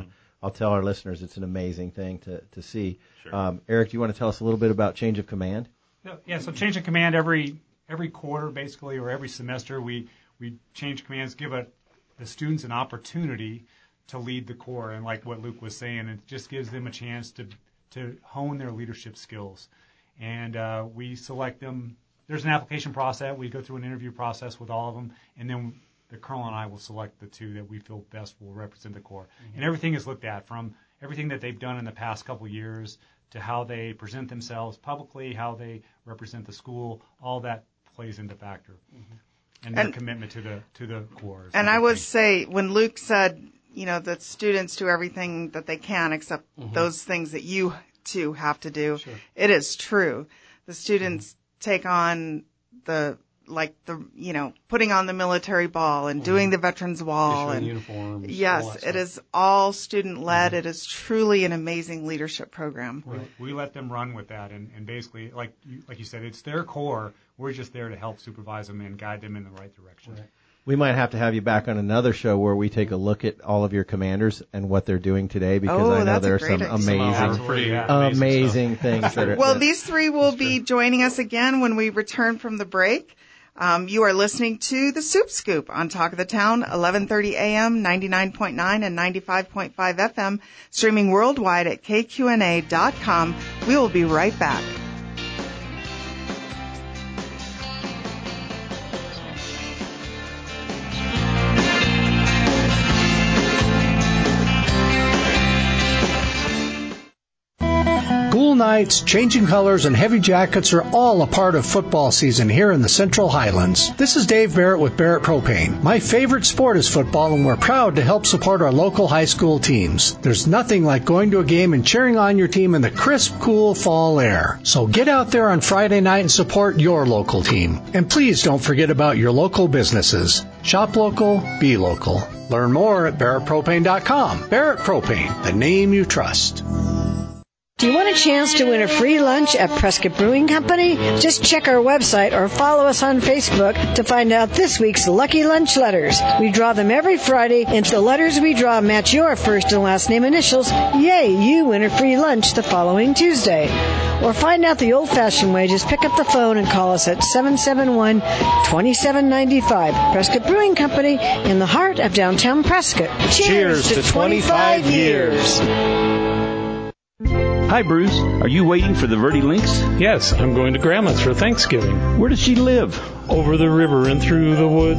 I'll tell our listeners it's an amazing thing to see. Sure. Eric, do you want to tell us a little bit about change of command? Yeah, so change of command every quarter, basically, or every semester, we change commands, give the students an opportunity to lead the Corps, and like what Luke was saying, it just gives them a chance to hone their leadership skills. And we select them. There's an application process. We go through an interview process with all of them, and then the colonel and I will select the 2 that we feel best will represent the Corps. Mm-hmm. And everything is looked at, from everything that they've done in the past couple of years to how they present themselves publicly, how they represent the school. All that plays into factor. Mm-hmm. And their commitment to the Corps. And I would say, when Luke said, that students do everything that they can except those things that you two have to do, it is true. The students take on putting on the military ball and doing the veterans wall and uniforms. Yes, it is all student led. It is truly an amazing leadership program. We let them run with that, and basically, like you said, it's their Corps. We're just there to help supervise them and guide them in the right direction. Right. We might have to have you back on another show where we take a look at all of your commanders and what they're doing today, because I know there are some amazing things that are. Well, these 3 will be joining us again when we return from the break. You are listening to The Soup Scoop on Talk of the Town, 1130 AM, 99.9 and 95.5 FM, streaming worldwide at kqna.com. We will be right back. Cool nights, changing colors, and heavy jackets are all a part of football season here in the Central Highlands. This is Dave Barrett with Barrett Propane. My favorite sport is football, and we're proud to help support our local high school teams. There's nothing like going to a game and cheering on your team in the crisp, cool fall air. So get out there on Friday night and support your local team. And please don't forget about your local businesses. Shop local, be local. Learn more at BarrettPropane.com. Barrett Propane, the name you trust. Do you want a chance to win a free lunch at Prescott Brewing Company? Just check our website or follow us on Facebook to find out this week's Lucky Lunch Letters. We draw them every Friday, and if the letters we draw match your first and last name initials, yay, you win a free lunch the following Tuesday. Or find out the old-fashioned way, just pick up the phone and call us at 771-2795. Prescott Brewing Company in the heart of downtown Prescott. Cheers to 25 years. Hi, Bruce. Are you waiting for the Verdi Lynx? Yes, I'm going to Grandma's for Thanksgiving. Where does she live? Over the river and through the woods.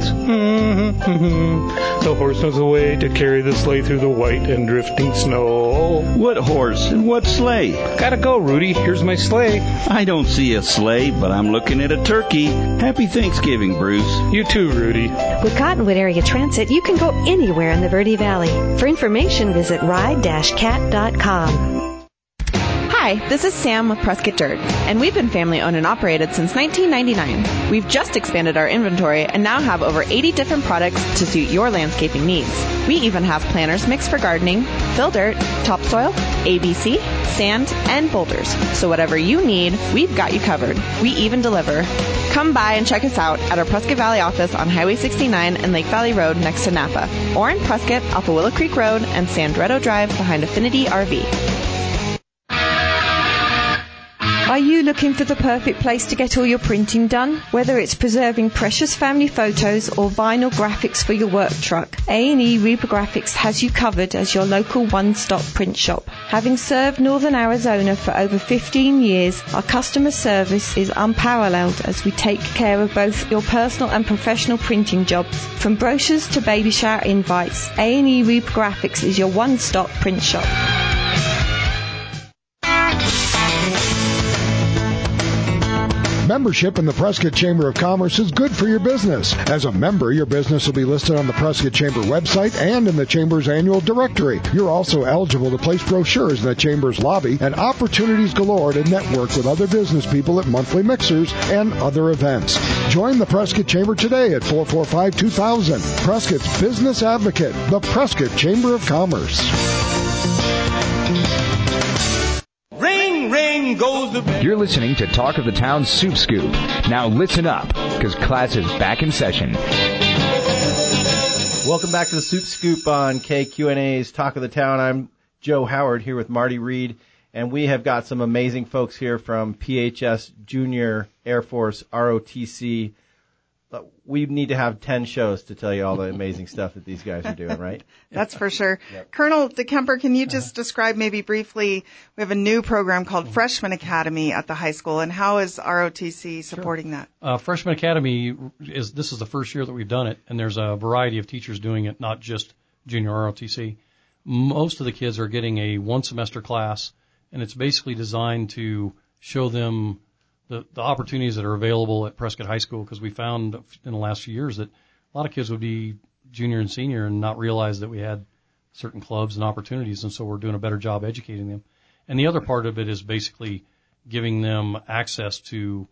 The horse knows the way to carry the sleigh through the white and drifting snow. What horse and what sleigh? Gotta go, Rudy. Here's my sleigh. I don't see a sleigh, but I'm looking at a turkey. Happy Thanksgiving, Bruce. You too, Rudy. With Cottonwood Area Transit, you can go anywhere in the Verde Valley. For information, visit ride-cat.com. Hi, this is Sam with Prescott Dirt, and we've been family owned and operated since 1999. We've just expanded our inventory and now have over 80 different products to suit your landscaping needs. We even have planters mixed for gardening, fill dirt, topsoil, ABC, sand, and boulders. So whatever you need, we've got you covered. We even deliver. Come by and check us out at our Prescott Valley office on Highway 69 and Lake Valley Road next to Napa, or in Prescott off of Willow Creek Road and Sandretto Drive behind Affinity RV. Are you looking for the perfect place to get all your printing done? Whether it's preserving precious family photos or vinyl graphics for your work truck, A&E Reprographics has you covered as your local one-stop print shop. Having served Northern Arizona for over 15 years, our customer service is unparalleled as we take care of both your personal and professional printing jobs. From brochures to baby shower invites, A&E Reprographics is your one-stop print shop. Membership in the Prescott Chamber of Commerce is good for your business. As a member, your business will be listed on the Prescott Chamber website and in the Chamber's annual directory. You're also eligible to place brochures in the Chamber's lobby and opportunities galore to network with other business people at monthly mixers and other events. Join the Prescott Chamber today at 445-2000. Prescott's Business Advocate, the Prescott Chamber of Commerce. Ring, ring goes the bell. You're listening to Talk of the Town Soup Scoop. Now listen up, because class is back in session. Welcome back to the Soup Scoop on KQNA's Talk of the Town. I'm Joe Howard here with Marty Reed, and we have got some amazing folks here from PHS Junior Air Force ROTC. We need to have 10 shows to tell you all the amazing stuff that these guys are doing, right? That's for sure. Yep. Colonel DeKemper, can you just describe maybe briefly, we have a new program called Freshman Academy at the high school, and how is ROTC supporting that? Freshman Academy, this is the first year that we've done it, and there's a variety of teachers doing it, not just junior ROTC. Most of the kids are getting a one-semester class, and it's basically designed to show them the opportunities that are available at Prescott High School, because we found in the last few years that a lot of kids would be junior and senior and not realize that we had certain clubs and opportunities, and so we're doing a better job educating them. And the other part of it is basically giving them access to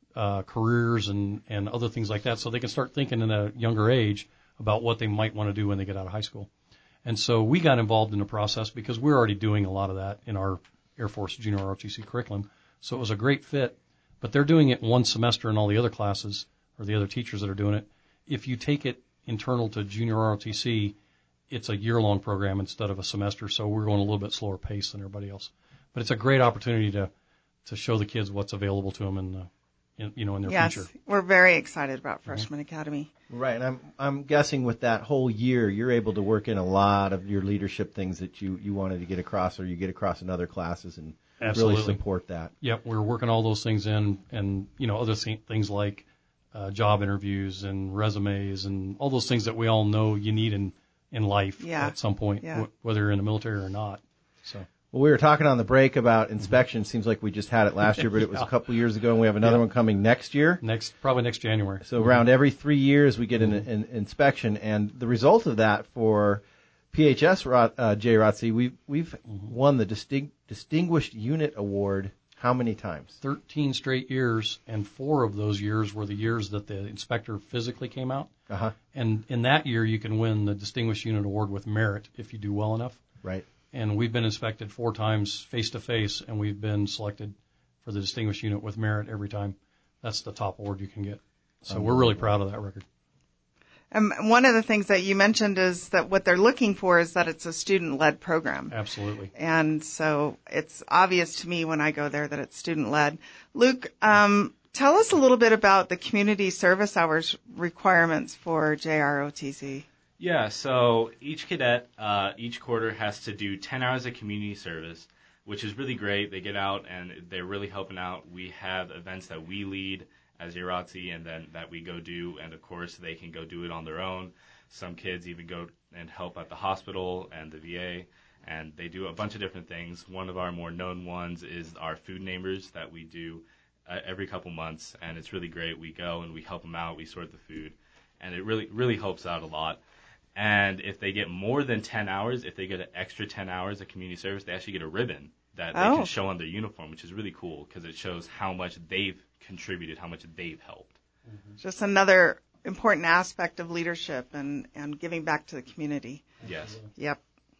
careers and other things like that, so they can start thinking in a younger age about what they might want to do when they get out of high school. And so we got involved in the process because we're already doing a lot of that in our Air Force Junior ROTC curriculum, so it was a great fit. But they're doing it one semester in all the other classes, or the other teachers that are doing it. If you take it internal to junior ROTC, it's a year-long program instead of a semester, so we're going a little bit slower pace than everybody else. But it's a great opportunity to show the kids what's available to them in their future. Yes, we're very excited about Freshman Academy. Right, and I'm guessing with that whole year, you're able to work in a lot of your leadership things that you wanted to get across, or you get across in other classes, and absolutely really support that. Yep, we're working all those things in, and other things like job interviews and resumes and all those things that we all know you need in life at some point, whether you're in the military or not. So. Well, we were talking on the break about inspection. Seems like we just had it last year, but it was a couple years ago, and we have another one coming next year. Probably next January. So around every 3 years, we get an inspection, and the result of that for PHS JROTC, we've won the Distinguished Unit Award how many times? 13 straight years, and 4 of those years were the years that the inspector physically came out. Uh-huh. And in that year, you can win the Distinguished Unit Award with merit if you do well enough. Right. And we've been inspected 4 times face-to-face, and we've been selected for the Distinguished Unit with merit every time. That's the top award you can get. So we're really proud of that record. One of the things that you mentioned is that what they're looking for is that it's a student-led program. Absolutely. And so it's obvious to me when I go there that it's student-led. Luke, tell us a little bit about the community service hours requirements for JROTC. Yeah, so each cadet each quarter has to do 10 hours of community service, which is really great. They get out and they're really helping out. We have events that we lead as JROTC and then that we go do, and of course they can go do it on their own. Some kids even go and help at the hospital and the VA, and they do a bunch of different things. One of our more known ones is our food neighbors that we do every couple months, and it's really great. We go and we help them out, we sort the food, and it really helps out a lot. And if they get more than 10 hours, if they get an extra 10 hours of community service, they actually get a ribbon that they can show on their uniform, which is really cool because it shows how much they've contributed, how much they've helped. Mm-hmm. Just another important aspect of leadership and giving back to the community. Yes. Yep.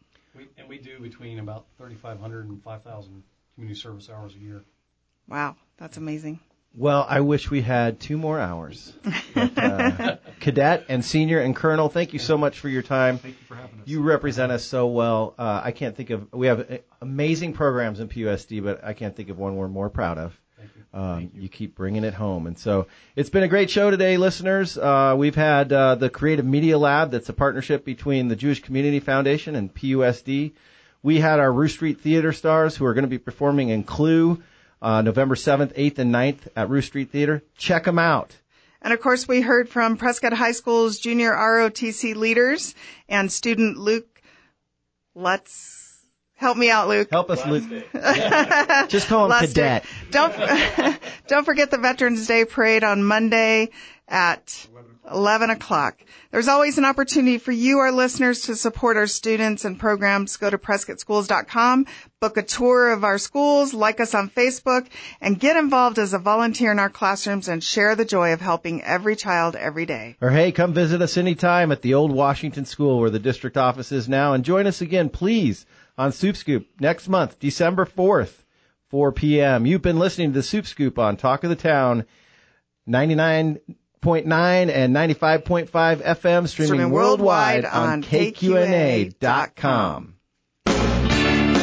We do between about 3,500 and 5,000 community service hours a year. Wow, that's amazing. Well, I wish we had 2 more hours. But, Cadet and Senior and Colonel, thank you so much for your time. Thank you for having us. You represent us so well. I can't think of, we have amazing programs in PUSD, but I can't think of one we're more proud of. Thank you. You keep bringing it home. And so it's been a great show today, listeners. We've had the Creative Media Lab. That's a partnership between the Jewish Community Foundation and PUSD. We had our Roost Street Theater stars who are going to be performing in Clue November 7th, 8th, and 9th at Roost Street Theater. Check them out. And, of course, we heard from Prescott High School's junior ROTC leaders and student Luke Lutz. Help me out, Luke. Help us, Luke. Just call him Cadet. Don't forget the Veterans Day Parade on Monday at 11 o'clock. There's always an opportunity for you, our listeners, to support our students and programs. Go to PrescottSchools.com, book a tour of our schools, like us on Facebook, and get involved as a volunteer in our classrooms and share the joy of helping every child every day. Or hey, come visit us anytime at the old Washington School where the district office is now, and join us again, please, on Soup Scoop next month, December 4th, 4 p.m. You've been listening to the Soup Scoop on Talk of the Town, 99.9 and 95.5 FM, streaming worldwide on KQNA.com.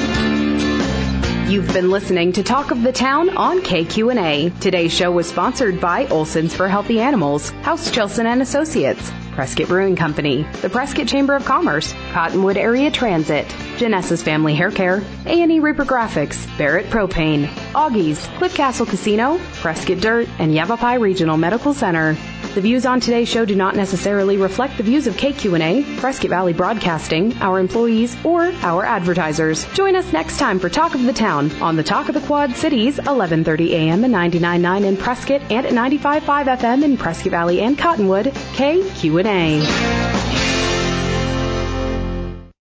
You've been listening to Talk of the Town on KQNA. Today's show was sponsored by Olson's for Healthy Animals, House Chilson and Associates, Prescott Brewing Company, the Prescott Chamber of Commerce, Cottonwood Area Transit, Genesis Family Hair Care, A&E Reprographics, Barrett Propane, Augie's, Cliff Castle Casino, Prescott Dirt, and Yavapai Regional Medical Center. The views on today's show do not necessarily reflect the views of KQNA, Prescott Valley Broadcasting, our employees, or our advertisers. Join us next time for Talk of the Town on the Talk of the Quad Cities, 1130 AM and 99.9 in Prescott and at 95.5 FM in Prescott Valley and Cottonwood, KQNA.